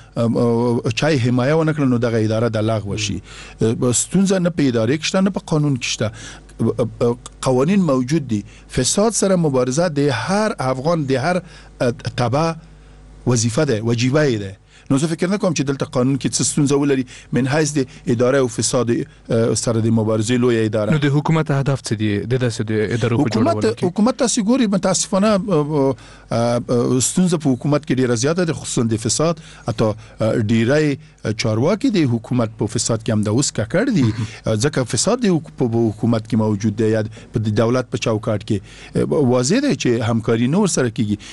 چای حمایه ونکړل نو دغه اداره د لغوه شي ستونزه نه په ادارې کې شته نه په قانون کې شته قوانین موجود دي فساد سره مبارزه د هر افغان د هر تبع وظیفه ده وجیبه ده نو زه فکر نه کوم چې دلته قانون کې څه ستونزه ولري من حیث د اداره او فساد سره د مبارزې لوی اداره نو د حکومت هدف څه دی د داسې د ادارو په جوړولو کې حکومت تاسو ګوري متاسفانه ستونزه په حکومت کې ډیره زیاته ده خصوصا د فساد حتی ډیرای چارواکي د حکومت په فساد کې هم د اوس ککړ دي ځکه فساد د حکومت کې موجود دی یا په دولت په چوکاټ کې واضح دی چې همکاري نور سره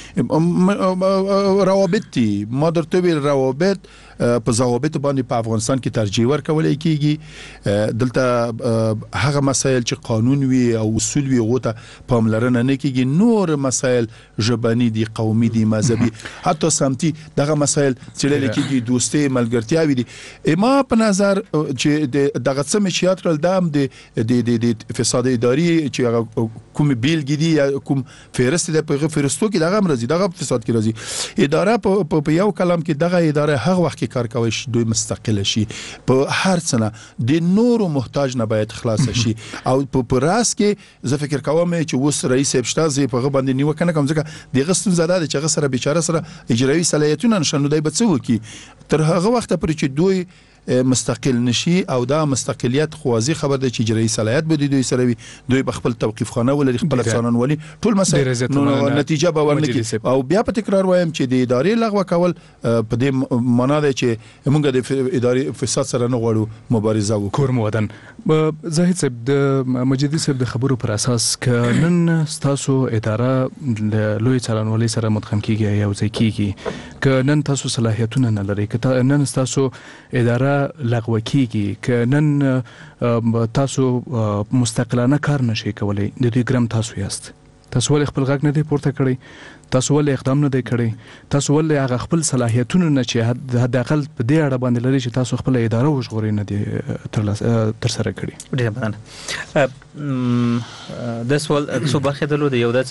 کیږي روابط دي ما درته ویل روابط په ضوابط باندې په افغانستان کې ترجیح ورکول کیږي دلته هغه مسایل چې قانون وي او اصول وي غوته پاملرنه نه کیږي نور مسایل ژبني دي قومي دي مذهبي حتی سمتي دغه مسایل چې لکه دوستي ملګرتیا وي دي ما په نظر چې دغه څه مشیات رل دام د د فساد اداري چې کوم بیلګې دي یا کوم فهرست ده په فهرستو کې دغه مرزي دغه فساد کې راځي اداره په یو کلام کې دغه اداره هغه وخت کې کار کوي دوی مستقل شي په هر څه د نورو محتاج نه باید خلاص شي او په راس کې زه فکر کوم چې وس رئیس ابشتازي په غو باندې نیو کنه کوم ځکه د غستون زاده چې غسر بیچاره سره اجرایی صلاحیتونه نشنو دی بڅو کی تر هغه وخت پرې چې دوی مستقل نشي او دا مستقلیت خوازي خبر ده چې جرایي صلاحیت به دوی سره وي دوی خپل توقيف خانه ولري خپل افسانون ولي ټول مسله نو نتیجه به ورنکي او بیا په تکرار وایم چې د ادارې لغوه کول په دې معنا ده چې موږ د ادارې فساد سره نه غواړو مبارزه وکړو کور مودن زاهد صاحب د مجدي صاحب د خبرو پر اساس ک نن تاسو اداره لوی چلنولۍ سره متخم کیږي یا ځای کیږي ک نن تاسو صلاحیتونه نه لري ک نن تاسو اداره لغوه کیږي ک نن تاسو مستقلانه کار نشي کولای د دې ګرام تاسو یاست تاسو ول خپل غږ نه دی پورته کړی تاسو ول اقدام نه دی کړی تاسو ول هغه خپل صلاحیتونه نه چې حد اقل په دې اړه باندې لري چې تاسو خپل اداره وژغوري نه دی تر تر سره کړی ډیر مننه د سوال څو برخې درلود یو د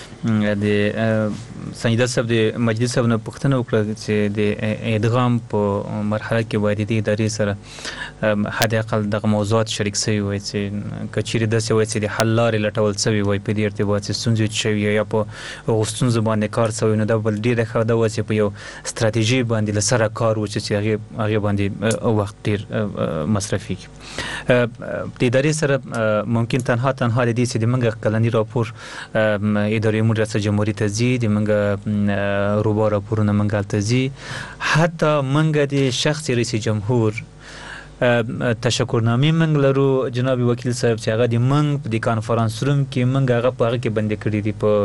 د سنجیده صاحب د مجلس صاحب نه پوښتنه وکړه چې د ادغام په مرحله کې باید د ادارې سره حد اقل د موضوعات شریک شوی وي چې کچېره د سوي چې د حل لارې لټول شوی وي په دې ارتباط ستونزې شوی یا په غوښتنځ باندې کار شوی نو دا بل ډیره ښه ده چې په یو ستراتیژي باندې لسره کار وشي چې هغه هغه باندې وخت ډیر مصرفي د ادارې سره ممکن تنها تنها د دې چې د منګه کلنی راپور ادارې مدیریت جمهوریت ته زی د منګه روبا راپورونه منګه ته زی حتی منګه د شخصي رئیس جمهور تشکرنامه منګ لرو جناب وکیل صاحب چې هغه د منګ د کانفرنس روم کې منګ هغه په هغه کې بندي کړی دی په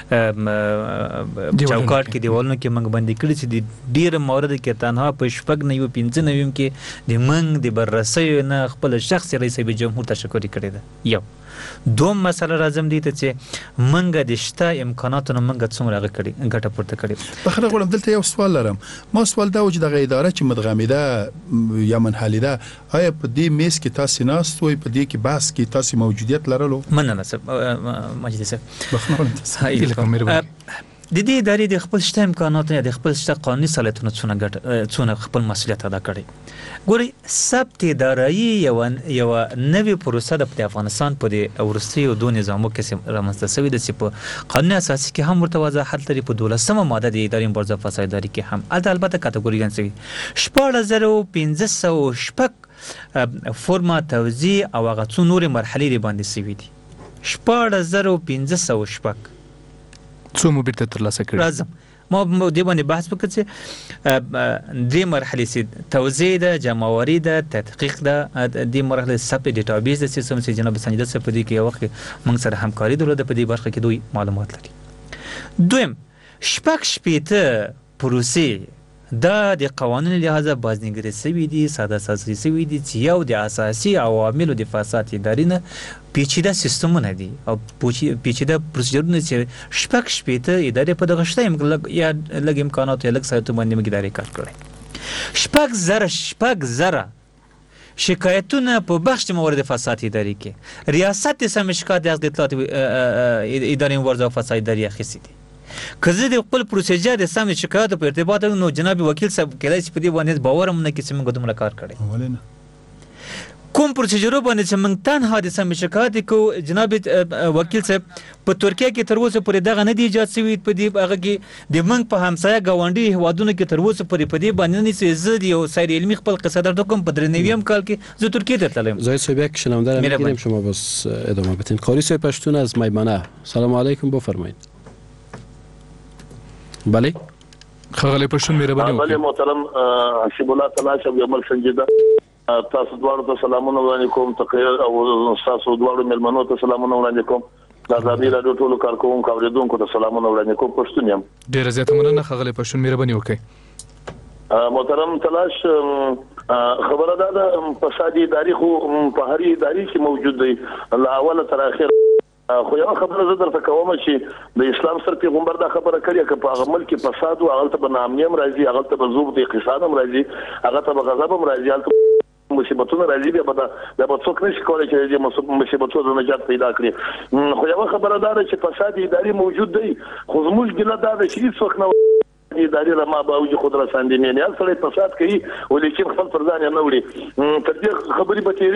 چوکاټ کې دیوالونو کې منګ بندي کړی چې د ډیر مورد کې تنها په شپږ نه یو پنځه نه ویم کې د منګ د بررسي نه خپل شخصي رئیس جمهور تشکر کړی دی یو دوم مسله راځم دي ته چې منګه د شته امکاناتونو منګه څومره غکړي ګټه پورته کړي په خره غوړم دلته یو سوال لرم ما سوال دا و چې د اداره چې مدغمیده یا منحلیده آیا په دې میس کې تاسو ناست وي په دې کې بحث کې تاسو موجودیت لرلو مننه صاحب مجلس صاحب د دې ادارې د خپل شته امکاناتو یا د خپل شته قانوني صلاحیتونو څونه ګټه څونه خپل مسؤلیت ادا کړي ګوري ثبت اداري یو یو نوې پروسه د افغانستان په د ورستیو دوه نظامو کې رامنځته شوې ده چې په قانون اساسي کې هم ورته وضاحت لري په دولسمه ماده د ادارې مبارزه فساد اداري کې هم البته کټګوریګان شوی شپږ زره پنځه سوه شپږ فرما توزیع او هغه څو نورې مرحلې باندې شوي دي شپږ زره پنځه سوه شپږ څو مو بیرته ترلاسه کړي راځم ما دې باندې بحث وکړ چې درې مرحلې سي توزیع ده جمعواري ده تحقیق ده د مرحله ثبت ډیټابیس د سیستم چې جناب سنجیده صاحب په دې کې یو وخت موږ سره همکاري درلوده په دې برخه کې دوی معلومات لري دویم شپږ شپېته پروسې دا د قوانینو لحاظه بازنګري سوي دي، ساده سازي سوي دي چې یو د اساسي عواملو د فساد ادارې نه پیچیده سیستمونه دي او پیچیده پروسیجرونه چې شپږ شپېته ادارې په دغه شته یا لږ امکانات یا لږ ساعتونه باندې موږ ادارې کار کړی. شپږ زره شپږ زره شکایتونه په بخش موارد فساد اداري کې ریاست سم شکایت از اطلاعات ادارې مبارزه او فساد اداري اخیستي دي. که زه د خپل پروسیجر د سم شکایت په ارتباط نو جناب وکیل صاحب کله چې په دې باندې باور هم نه کې چې موږ دومره کار کړی کوم پروسیجر باندې چې موږ تنها د سم شکایت کو جناب وکیل صاحب په ترکیه کې تر اوسه پورې دغه نه دی ایجاد شوی په دې هغه کې د موږ په همسایه ګاونډي هیوادونو کې تر اوسه پورې په دې باندې نه چې زه یو سیر علمي خپل قصه درته کوم په درنویم کال کې زه ترکیه ته تلم. زاهد صاحب یک شنونده رو میگیریم شما بس ادامه بدین. قاری صاحب پشتون از میمنه، سلام علیکم بفرمایید. بله خغلی پښتون مهرباني وکړئ. بله محترم حسیب الله تلاش او یمل سنجیده تاسو دواړو ته سلامونه وړاندې کوم تقریر او تاسو دواړو مېلمنو ته سلامونه وړاندې کوم د ازادي راډیو ټولو کارکوونکو او اوریدونکو ته سلامونه وړاندې کوم. پښتون یم. ډیره زیاته مننه خغلی پښتون مهرباني وکړئ. محترم تلاش خبره ده د فسادي اداري خو په هر اداري کې موجود دی له اوله تر اخره. خو یو خبره زه درته کوم چې د اسلام سره پیغمبر دا خبره کړې چې په هغه ملک کې فساد او هغه ته به ناامني هم راځي، هغه ته به ذوب د اقتصاد هم راځي، هغه ته به غضب هم راځي، هغه ته مصیبتونه راځي. بیا به دا به څوک نشي کولی چې د مصیبتونو نجات پیدا کړي. خو یو خبره دا ده چې فساد اداري موجود دی، خو زموږ ګیله دا ده چې هېڅوک نه اداري رما باوجي خود رساندې نه هر سړی فساد کوي ولیکن خپل پر ځان یې نه وړي. تر دې خبرې به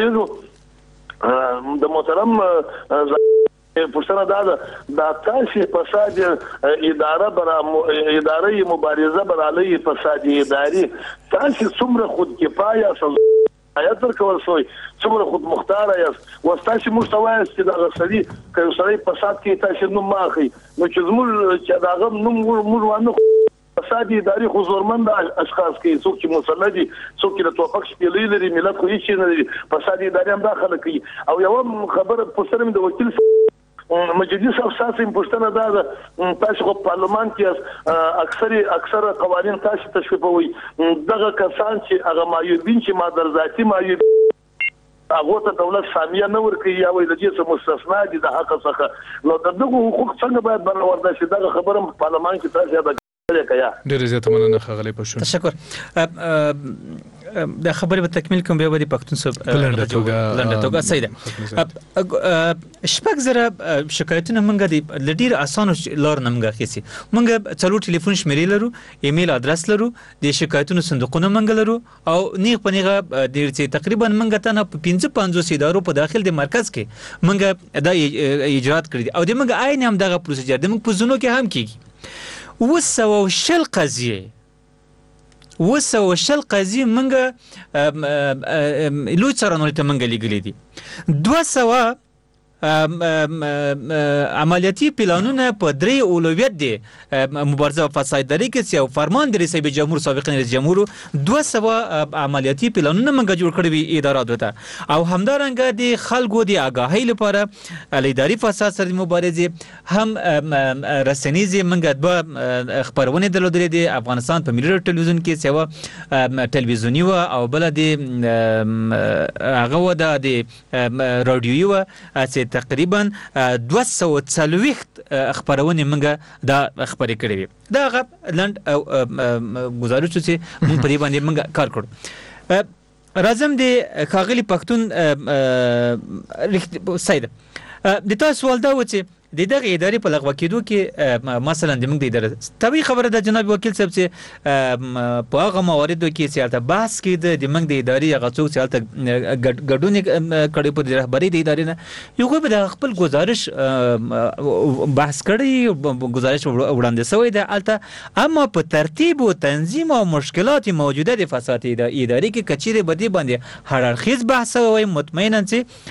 تېرېږو. د محترم پوښتنه دا ده دا تاسو فساد اداره برا اداري مبارزه برالي فساد اداري تاسو څومره خود کفایه آیات ورکول شوی، څومره خود مختار یاست وستاسو مستوای است چې دا غسري کوي سړی فساد کې تاسو نوم ماخي نو چې زموږ چې دا غم نوم موږ وانه فساد اداري خو زورمند اشخاص کې څوک چې مسلدي څوک چې د توفق شپېلې لري ملت خو هیڅ نه لري فساد اداري هم داخله کوي. او یو خبره پوښتنه د وکیل مجلس اساسي پوښتنه دا ده تاسو په پارلمان کې اکثر اکثر قوانين تاسو تشریفوي دغه کسان چې هغه مایوبین چې مادر ذاتي مایوب هغه ته دولت سامیه نه ورکوي یا وایي د دې څه مستثنا دي د حق څخه نو دغه حقوق څنګه باید برابر شي. دغه خبره په پارلمان کې تاسو دا ډېر زیاته مننه خغلی پښتون. تشکر. د خبرې په تکمیل کوم بیا د پښتون صاحب لنډه توګه صحیح ده. شپږ زره شکایتونه موږ د لډیر اسانه لار نه موږ اخیستي. موږ څلور ټلیفون شمیرې لرو، ایمیل ادرس لرو، د شکایتونو صندوقونه موږ لرو او نیغ په نیغه د تقریبا موږ ته په پنځه پنځوس ادارو په داخل د مرکز کې موږ دا اجرات کړی او د موږ عین هم دغه پروسیجر د موږ په زونو کې هم کیږي. وسو شل قضیه وسو شل قضیه منګه لوی څارنوي ته منګه لګلې دي. دوه سوه عملیاتي پلانونه په درې اولویت دي مبارزه او فساد اداري کې یو فرمان د رئیس جمهور سابق رئیس جمهور دوه سوه عملیاتي پلانونه منګه جوړ کړی وي ادارات وته او همدارنګه د خلکو د آگاهی لپاره اداري فساد سره مبارزه هم رسنیزي منګه دوه خبرونه درلودلې دي. افغانستان په ملي ټلویزیون کې سیوا ټلویزیونی و او بل د هغه و د رادیوي و چې تقریبا دوه سوه څلوېښت خبرونه موږ دا خبرې کړې وي. دا غو لنډ گزارش چې موږ په دې باندې موږ کار کړو. راځم د ښاغلي پښتون سید د تاسو سوال دا و چې د دغه ادارې په لغوه کېدو کې مثلا د موږ د ادارې طبیعي خبره ده جناب وکیل صاحب چې په هغه مواردو کې چې هلته بحث کېده د موږ د ادارې هغه څوک چې هلته ګډون کړی په رهبرۍ د ادارې نه یو به د خپل ګزارش بحث کړی ګزارش وړاندې شوی ده هلته اما په ترتیب او تنظیم او مشکلات موجوده د فساد ادارې کې کچیرې به دې باندې هر اړخیز بحث وي مطمئنا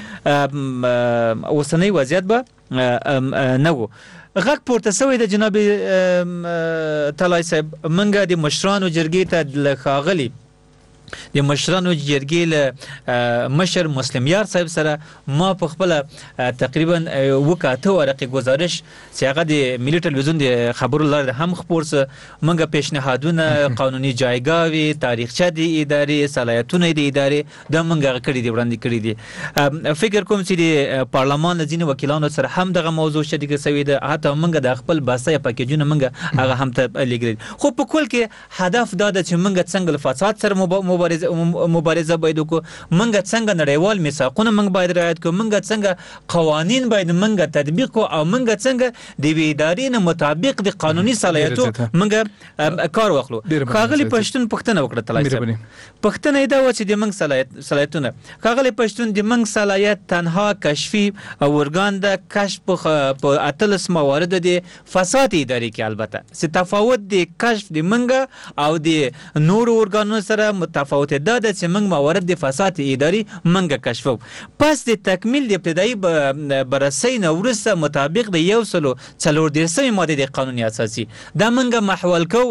چې اوسنی وضعیت به نه وو. غږ پورته شوی د جناب طلای صاحب منګه د مشرانو جرګې ته له ښاغلي د مشرانو جرګې له مشر مسلم یار صاحب سره ما په خپل تقریبا وکاته ورقه گزارش چې هغه د ملي ټلویزیون د خبرو لاره هم خبر سه منګه پیشنهادونه قانوني جایګاوي تاریخچه د ادارې صلاحیتونه د ادارې د منګه کړي دی وړاندې کړي دي فکر کوم چې د پارلمان ځینې وکیلانو سره هم دغه موضوع شته سوي ده حتی منګه د خپل باسه پاکیجونه منګه هغه هم ته لګري خو په کول کې هدف دا ده چې منګه څنګه فساد سره مبارزه مبارزه باید وکړو منګه څنګه نړیوال میثاقونه منګه باید رعایت کړو منګه څنګه قوانین باید منګه تطبیق کړو او منګه څنګه د ادارې نه مطابق د قانوني صلاحیتو منګه کار واخلو کاغلی پښتون پښتنه وکړه تلای پښتنه دا و چې د منګ صلاحیت صلاحیتونه کاغلی پښتون د منګ صلاحیت تنها کشفي او ورګان د کشف په اتلس موارد د فساد ادارې کې البته څه تفاوت د کشف د منګه او د نور ورګانونو سره متفاوت ده چې موږ موارد د فساد اداري منګه کشفو پس د تکمیل د ابتدایي بررسي نه وروسته مطابق د یو سلو څلور دیرشمې ماده د قانون اساسي دا منګه محول کو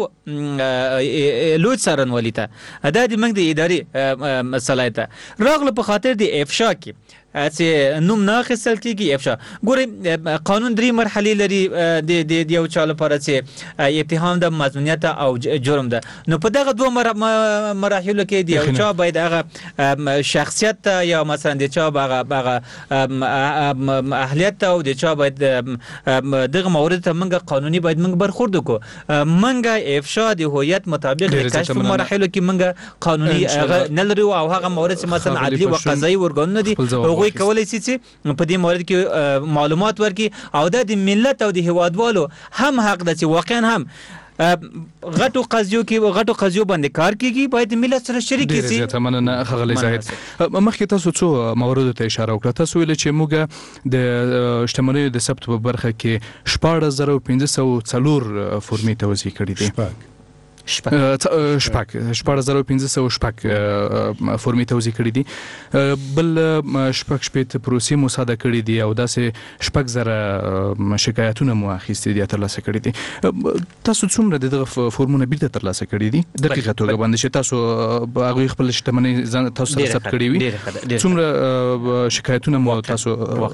لوی څارنوالي ته دا د موږ د اداري صلاحیت راغله په خاطر د افشا کې چې نوم نه اخیستل کېږي افشا ګورئ قانون درې مرحلې لري د یو چا لپاره چې اتهام د مظنونیت او جرم ده نو په دغه دوه مراحلو کې د یو چا باید هغه شخصیت یا مثلا د چا هغه اهلیت او د چا باید دغه مورد ته منګه قانوني باید منګه برخورد وکړو منګه افشا د هویت مطابق د کشف مراحلو کې منګه قانوني نه لري او هغه مورد چې مثلا عدلي او قضایي ورګانونه دي کولای شي چې په دې مورد کې معلومات ورکړي او د ملت او د هیوادوالو هم حق ده چې واقعا هم غټو قضیو کې غټو قضیو باندې کار کیږي باید ملت سره شریک شي زه مننه خغلی زاهد مخکې تاسو څو موارد ته اشاره وکړه تاسو ویل چې موږ د شتمنیو د ثبت په برخه کې شپږ زره پنځه سوه څلور فورمې توزیع کړي دي شپږ شپږ شپږ زره پنځه سوه شپږ فورمې توزیع کړي دي بل شپږ شپېته پروسې مو ساده کړي دي او داسې شپږ زره شکایتونه مو اخیستي دي ترلاسه کړي دي تاسو څومره دغه فورمونه بیرته ترلاسه کړي دي دقیقه توګه باندې چې تاسو هغوی خپل شتمنۍ تاسو سره ثبت کړي وي څومره شکایتونه مو تاسو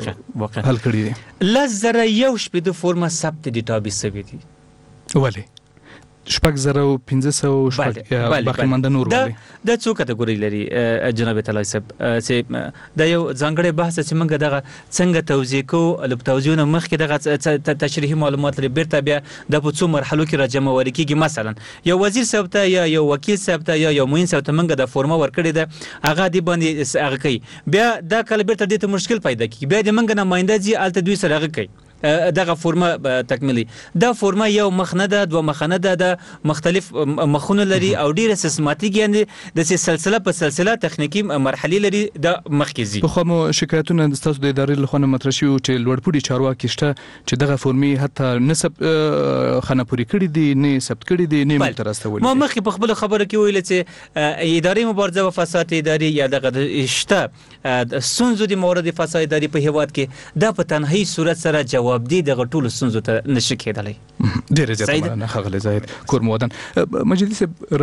حل کړي دي لس زره یو شپېته فورمه ثبت دي ټابې سوي دي ولې شپږ زره پنځه سوه شپږ باقي مانده نور ولې دا څو کټګوري لري جناب طلای صاحب چې دا یو ځانګړی بحث چې موږ دغه څنګه توزیع کوو له توزیع نه مخکې دغه تشریحي معلومات لري بیرته بیا د په څو مرحلو کې راجمعوري کېږي مثلا یو وزیر صاحب ته یا یو وکیل صاحب ته یا یو معین صاحب ته موږ د فورمه ورکړې ده هغه دې باندې هغه کوي بیا دا کله بیرته دې ته مشکل پیدا کېږي بیا د موږ نماینده ځي هلته دوی سره هغه کوي دغه فورمه تکمیلي دا فورمه یو مخ نه ده دوه مخ نه ده د مختلف مخونه لري او ډیره سیستماتیک یعنی د سلسله په سلسله تخنیکی مرحلې لري د مخکې په خو مو شکایتونه د تاسو د ادارې له خوا مطرح شوي چې لوړپوړي چارواکي شته چې دغه فورمې حتی نسب خانه پوری کړي دي نه ثبت کړي دي نه مترستولي ما مخکې په خپل خبره کې ویل چې ادارې مبارزه او فساد ادارې یا دغه شته سنځو د مورد فساد ادارې په هیواد کې د په تنهایی صورت سره جواب دی دغه ټول سنځو ته نشي کېدلی ډېر زیات مننه ښاغلی زاهد کور مودن مجلس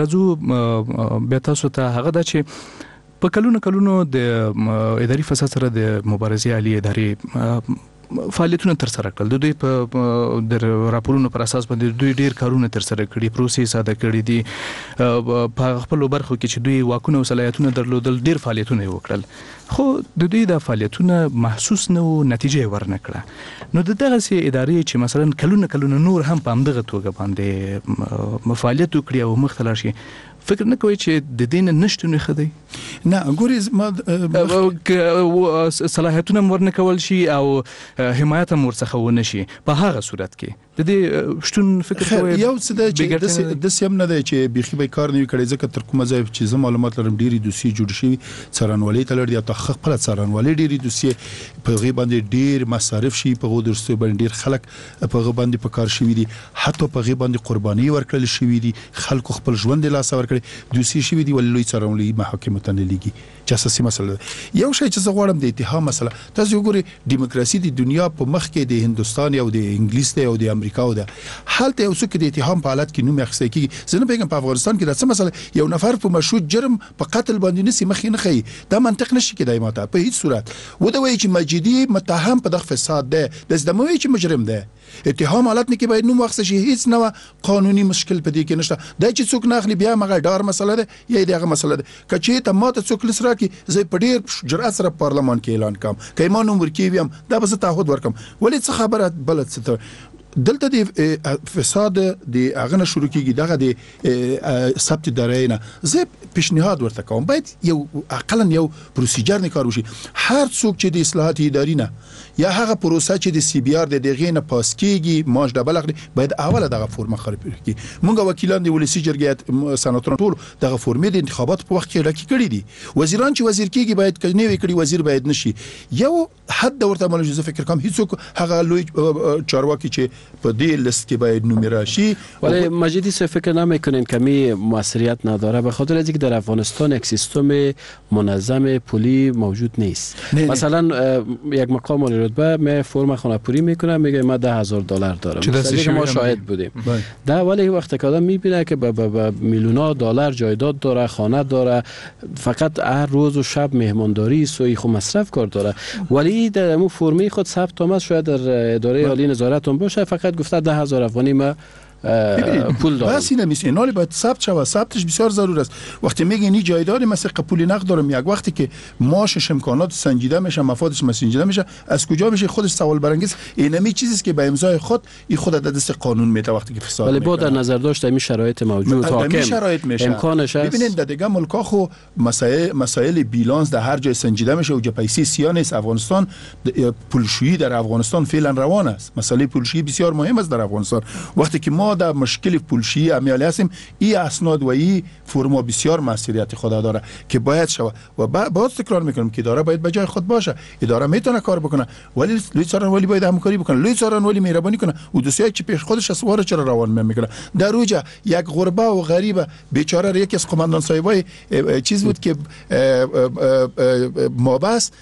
راځو بیا تاسو ته هغه ده چې په کلونو کلونو د اداري فساد سره د مبارزې عالي ادارې فعالیتونه تر سره کړل د دوی په د راپورونو پر اساس باندې دوی ډیر کارونه تر سره کړي پروسې ساده کړي دي په خپل برخو کې چې دوی واکونه او صلاحیتونه درلودل ډیر فعالیتونه وکړل خو د دوی د فعالیتونه محسوس نه او نتیجه ورنکړه نو د دغه سي ادارې چې مثلا کلونه کلونه نور هم په همدغه توګه باندې فعالیت وکړي او مختلف شي فکر نه کوي چې د دین نشټونه خدي نه ګوري ما صلاحیتونه ورنه کول شي او حمایت هم ورڅخه ونه شي په هغه صورت کې د دې شتون فکر کوي یو څه د چې د سیم نه دی چې بيخي به کار نه کړي ځکه تر کومه ځای چې زما معلومات لرم ډيري دوسي جوړ شي څارنوالي ته لري ته خپل څارنوالي ډيري دوسي په غي باندې ډیر مصارف شي په غو درسته باندې ډیر خلک په غو باندې په کار شي دي حتی په غي باندې قرباني ورکړل شي دي خلکو خپل ژوند له لاسه ورکړي دوسي شي دي ولې څارنوالي محاکمه ته چلیږي چې اساسي مسله یو شی چې زه غواړم د اتحاد مسله تاسو وګورئ دیموکراسي د دنیا په مخ کې د هندستان او د انګلیس او د امریکا او د حالت یو څوک د اتحاد په حالت کې نوم اخیستل کیږي زه نه پیغام په افغانستان کې د څه مسله یو نفر په مشروط جرم په قتل باندې نسی مخې نه خي دا منطق نشي کېدای ماته په هیڅ صورت و دا وایي چې مجیدي متهم په دغه فساد ده د زدموي چې مجرم ده اتهام حالت نه کې باید نوم واخص شي هیڅ نه قانوني مشکل پدې کې نشته دا چې څوک نه اخلي بیا مګر ډار مسله ده یا دغه مسله ده کچې ته ماته څوک لسرا کې زه په ډیر جرأت سره پارلمان کې اعلان کوم کایما نوم ورکی ویم دا به زه تعهد ورکم ولې څه خبره بلد ستر دلته د فساد د اغنه شروع کیږي دغه د ثبت درینه زه پیشنهاد ورته کوم باید یو اقلا یو پروسیجر نه کار وشي هر څوک چې د اصلاحات اداري نه یا هغه پروسه چې د سی بي ار د دغه نه پاس کیږي ماش ډبل اخلي باید اوله دغه فرمه خراب کړي مونږ وکیلان د ولسی جرګې سناتوران ټول دغه فرمې د انتخابات په وخت کې لکه کړي دي وزیران چې وزیر کیږي باید کني وکړي وزیر باید نشي یو حد ورته ملوي زه فکر کوم هیڅوک هغه لوی چارواکي چې په دې لیست کې باید نوم راشي ولی مجیدی سه فکر نمیکنین کمی موثریت نداره به خاطر اینکه در افغانستان یک سیستم منظم پولی موجود نیست نه مثلا نه. یک مقام عالی رتبه می فرم خانه‌پوری میکنه میگه ما ده هزار دلار دارم مثلا ما شاهد بودیم ده ولی وقتی که آدم میبینه که با, با, با میلیون‌ها دلار جایداد داره خانه داره فقط هر روز و شب مهمانداری سوی خو مصرف کار داره ولی در مو فرمی خود ثبت آمد شاید در اداره عالی نظارتون باشه فقط گفته ده هزار افغانی ما پول دارم بس اینه میشه اینالی باید ثبت شود ثبتش بسیار ضرور است وقتی میگه این جایداد مثل پول نقد دارم یک وقتی که ماشش امکانات سنجیده میشه مفادش مسنجیده میشه از کجا میشه خودش سوال برانگیز اینمی چیزی است که به امضای خود این خود در دست قانون میته وقتی که فساد ولی با در نظر داشت این شرایط موجود حاکم شرایط میشه امکانش هست ببینید در دیگه ملکا خو مسائل مسائل بیلانس در هر جای سنجیده میشه و پیسې سیاه نیست افغانستان پولشویی در افغانستان فعلا روان است مسئله پولشویی بسیار مهم است در افغانستان وقتی که ما در مشکل پولشویی امیالی هستیم این اسناد و این فرما بسیار مسئولیت خود داره که باید شود و باز تکرار میکنم که اداره باید به جای خود باشه اداره میتونه کار بکنه ولی لوی څارنوالي باید همکاری بکنه لوی څارنوالي مهربانی کنه و دوسیه که پیش خودش اسواره چرا روان میکنه در اوجه یک غربه و غریبه بیچاره یکی از قماندان صاحبای چیز بود که مابس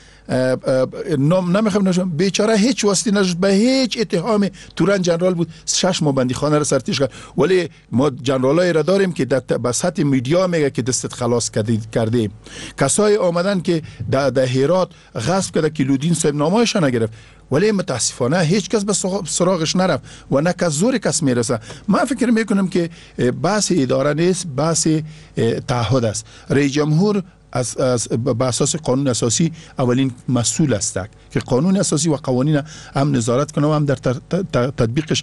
نام نمیخوام نشم بیچاره هیچ واسطه نشد به هیچ اتهام توران جنرال بود شش ماه بندی خانه را سرتیش کرد ولی ما جنرالای را داریم که در به سطح میدیا میگه که دستت خلاص کردیم کسای آمدن که در در هرات غصب کرده که لودین صاحب نامه‌اش نگرفت ولی متاسفانه هیچ کس به سراغش نرفت و نه کس زور کس میرسه من فکر میکنم که بحث اداره نیست بحث تعهد است رئیس جمهور از, از به اساس قانون اساسی اولین مسئول است که قانون اساسی و قوانین هم نظارت کنه و هم در تطبیقش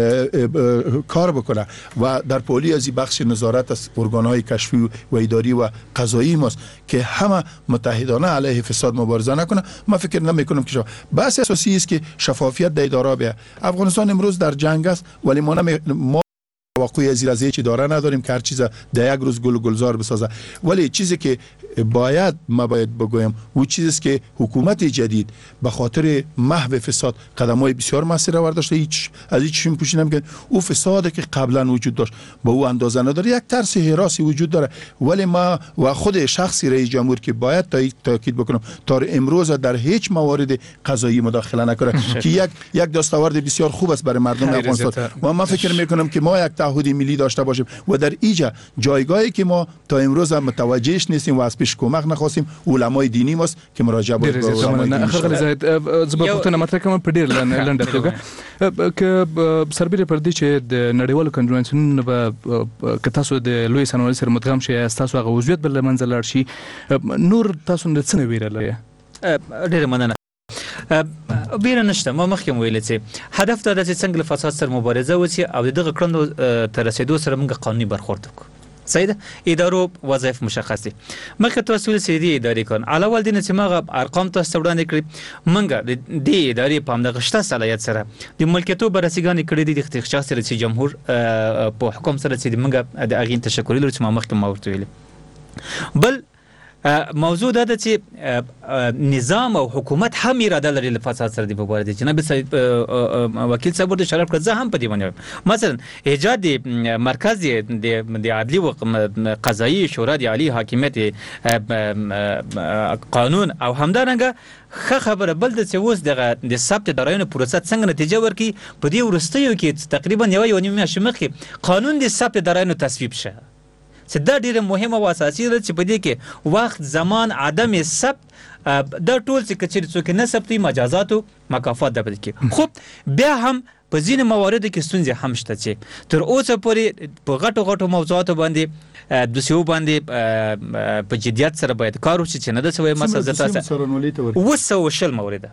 کار بکنه و در پولی از بخش نظارت از ارگان‌های کشفی و اداری و قضایی ماست که همه متحدانه علیه فساد مبارزه نکنه من فکر نمیکنم که بحث اساسی است که شفافیت در اداره بیه افغانستان امروز در جنگ است ولی ما نمی ما توقعی از زیر چی داره نداریم که هر چیز در یک روز گل و گلزار بسازه ولی چیزی که باید ما باید بگویم و چیزی که حکومت جدید به خاطر محو فساد قدم‌های بسیار مسیر برداشته هیچ از هیچ چیزی پوشی نمی‌کنه او فسادی که قبلا وجود داشت با او اندازه نداره یک ترس حراسی وجود داره ولی ما و خود شخصی رئیس جمهور که باید تاکید بکنم تا امروز در هیچ موارد قضایی مداخله نکنه که یک یک دستاورد بسیار خوب است برای مردم افغانستان و من فکر می‌کنم که ما یک تعهد ملی داشته باشیم و در اینجا جایگاهی که ما تا امروز هم متوجهش نیستیم و از پیش کمک نخواستیم علمای دینی ماست که مراجعه به علمای دینی خغل زید زبپختنه مطرح کوم په ډیر لنډه توګه ک سربېره پر دې چې د نړیوالو کنونشنونو به ک تاسو د لوی سنوالي سره مدغم شي تاسو هغه وضعیت بل منځ لاړ شي نور تاسو نه څه ویره لري ډیر مننه بیره نشته ما مخکې ویل چې هدف دا د څنګه فساد سره مبارزه وسی او دغه کړندو تر رسیدو سره موږ قانوني برخورد وکړو سید ادارو وظایف مشخص دي مخکې تاسو ول سیدی ادارې کون علاوه دین چې مغه ارقام تاسو وړاندې کړی منګه د ادارې په همدغه شته صلاحیت سره د ملکیتو برسیګانی کړی دي د اختصاص رئیس جمهور په حکم سره چې منګه د اغین تشکر لري چې ما مخکې ما ورته ویل بل موضوع دا ده چې نظام او حکومت هم اراده لري له فساد سره د مبارزې. جناب سید وکیل صاحب ورته اشاره کړه، زه هم په دې باندې مثلا ایجاد د مرکز د عدلي و قضایي شورا د عالی حاکمیت قانون او همدارنګه ښه خبره بل د چې اوس دغه د ثبت داراییو پروسه څنګه نتیجه ورکړي. په دې وروستیو کې تقریبا یوه یوه نیمه میاشت مخکې قانون د ثبت داراییو تصویب شه، چې دا ډیره مهمه او اساسي ده چې په دې کې وخت، زمان، عدم ثبت دا ټول چې کچېرې څوک نه ثبتوي مجازات او مکافات ده په دې کې. خو بیا هم په ځینې مواردو کې ستونزې هم شته چې تر اوسه پورې په غټو غټو موضوعاتو باندې دوسیو باندې په جدیت سره باید کار وشي چې نه ده سوی. مثلا زه تاسو اوه سوه شل مورده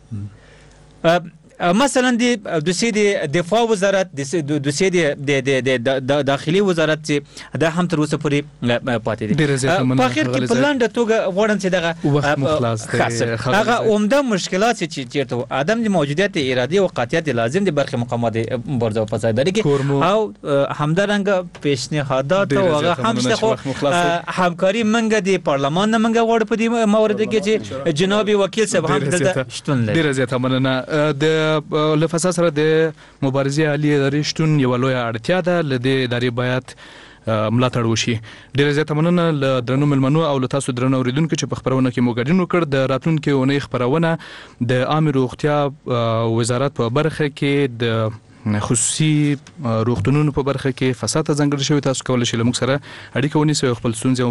مثلا د دوسیې د دفاع وزارت، دوسیې د داخلي وزارت چې دا هم تر اوسه پورې پاتې دي. په اخر کې په لنډه توګه غواړم چې دغه هغه عمده مشکلات چې چیرته عدم د موجودیت ارادي او قاطعیت لازم د برخې مقامات مبارزه او فساد اداري کې او همدارنګه پیشنهادات او هغه هم شته. خو همکاري منګه د پارلمان نه منګه غواړو په دې مورد کې چې جناب وکیل صاحب هم دلته شتون لري. ډیره زیاته مننه. د له فساد سره د مبارزې عالی ادارې شتون یوه لویه اړتیا ده، له دې ادارې باید ملاتړ وشي. ډیره زیاته مننه له درنو مېلمنو او له تاسو درنو اورېدونکو چې په خپرونه کې مو ګډون وکړ. د راتلونکې اونۍ خپرونه د عامې روغتیا وزارت په برخه کې د خصوصي روغتونونو په برخه کې فساد ته ځانګړې شوې. تاسو کولی شئ له موږ سره اړیکه ونیسئ او خپل ستونزې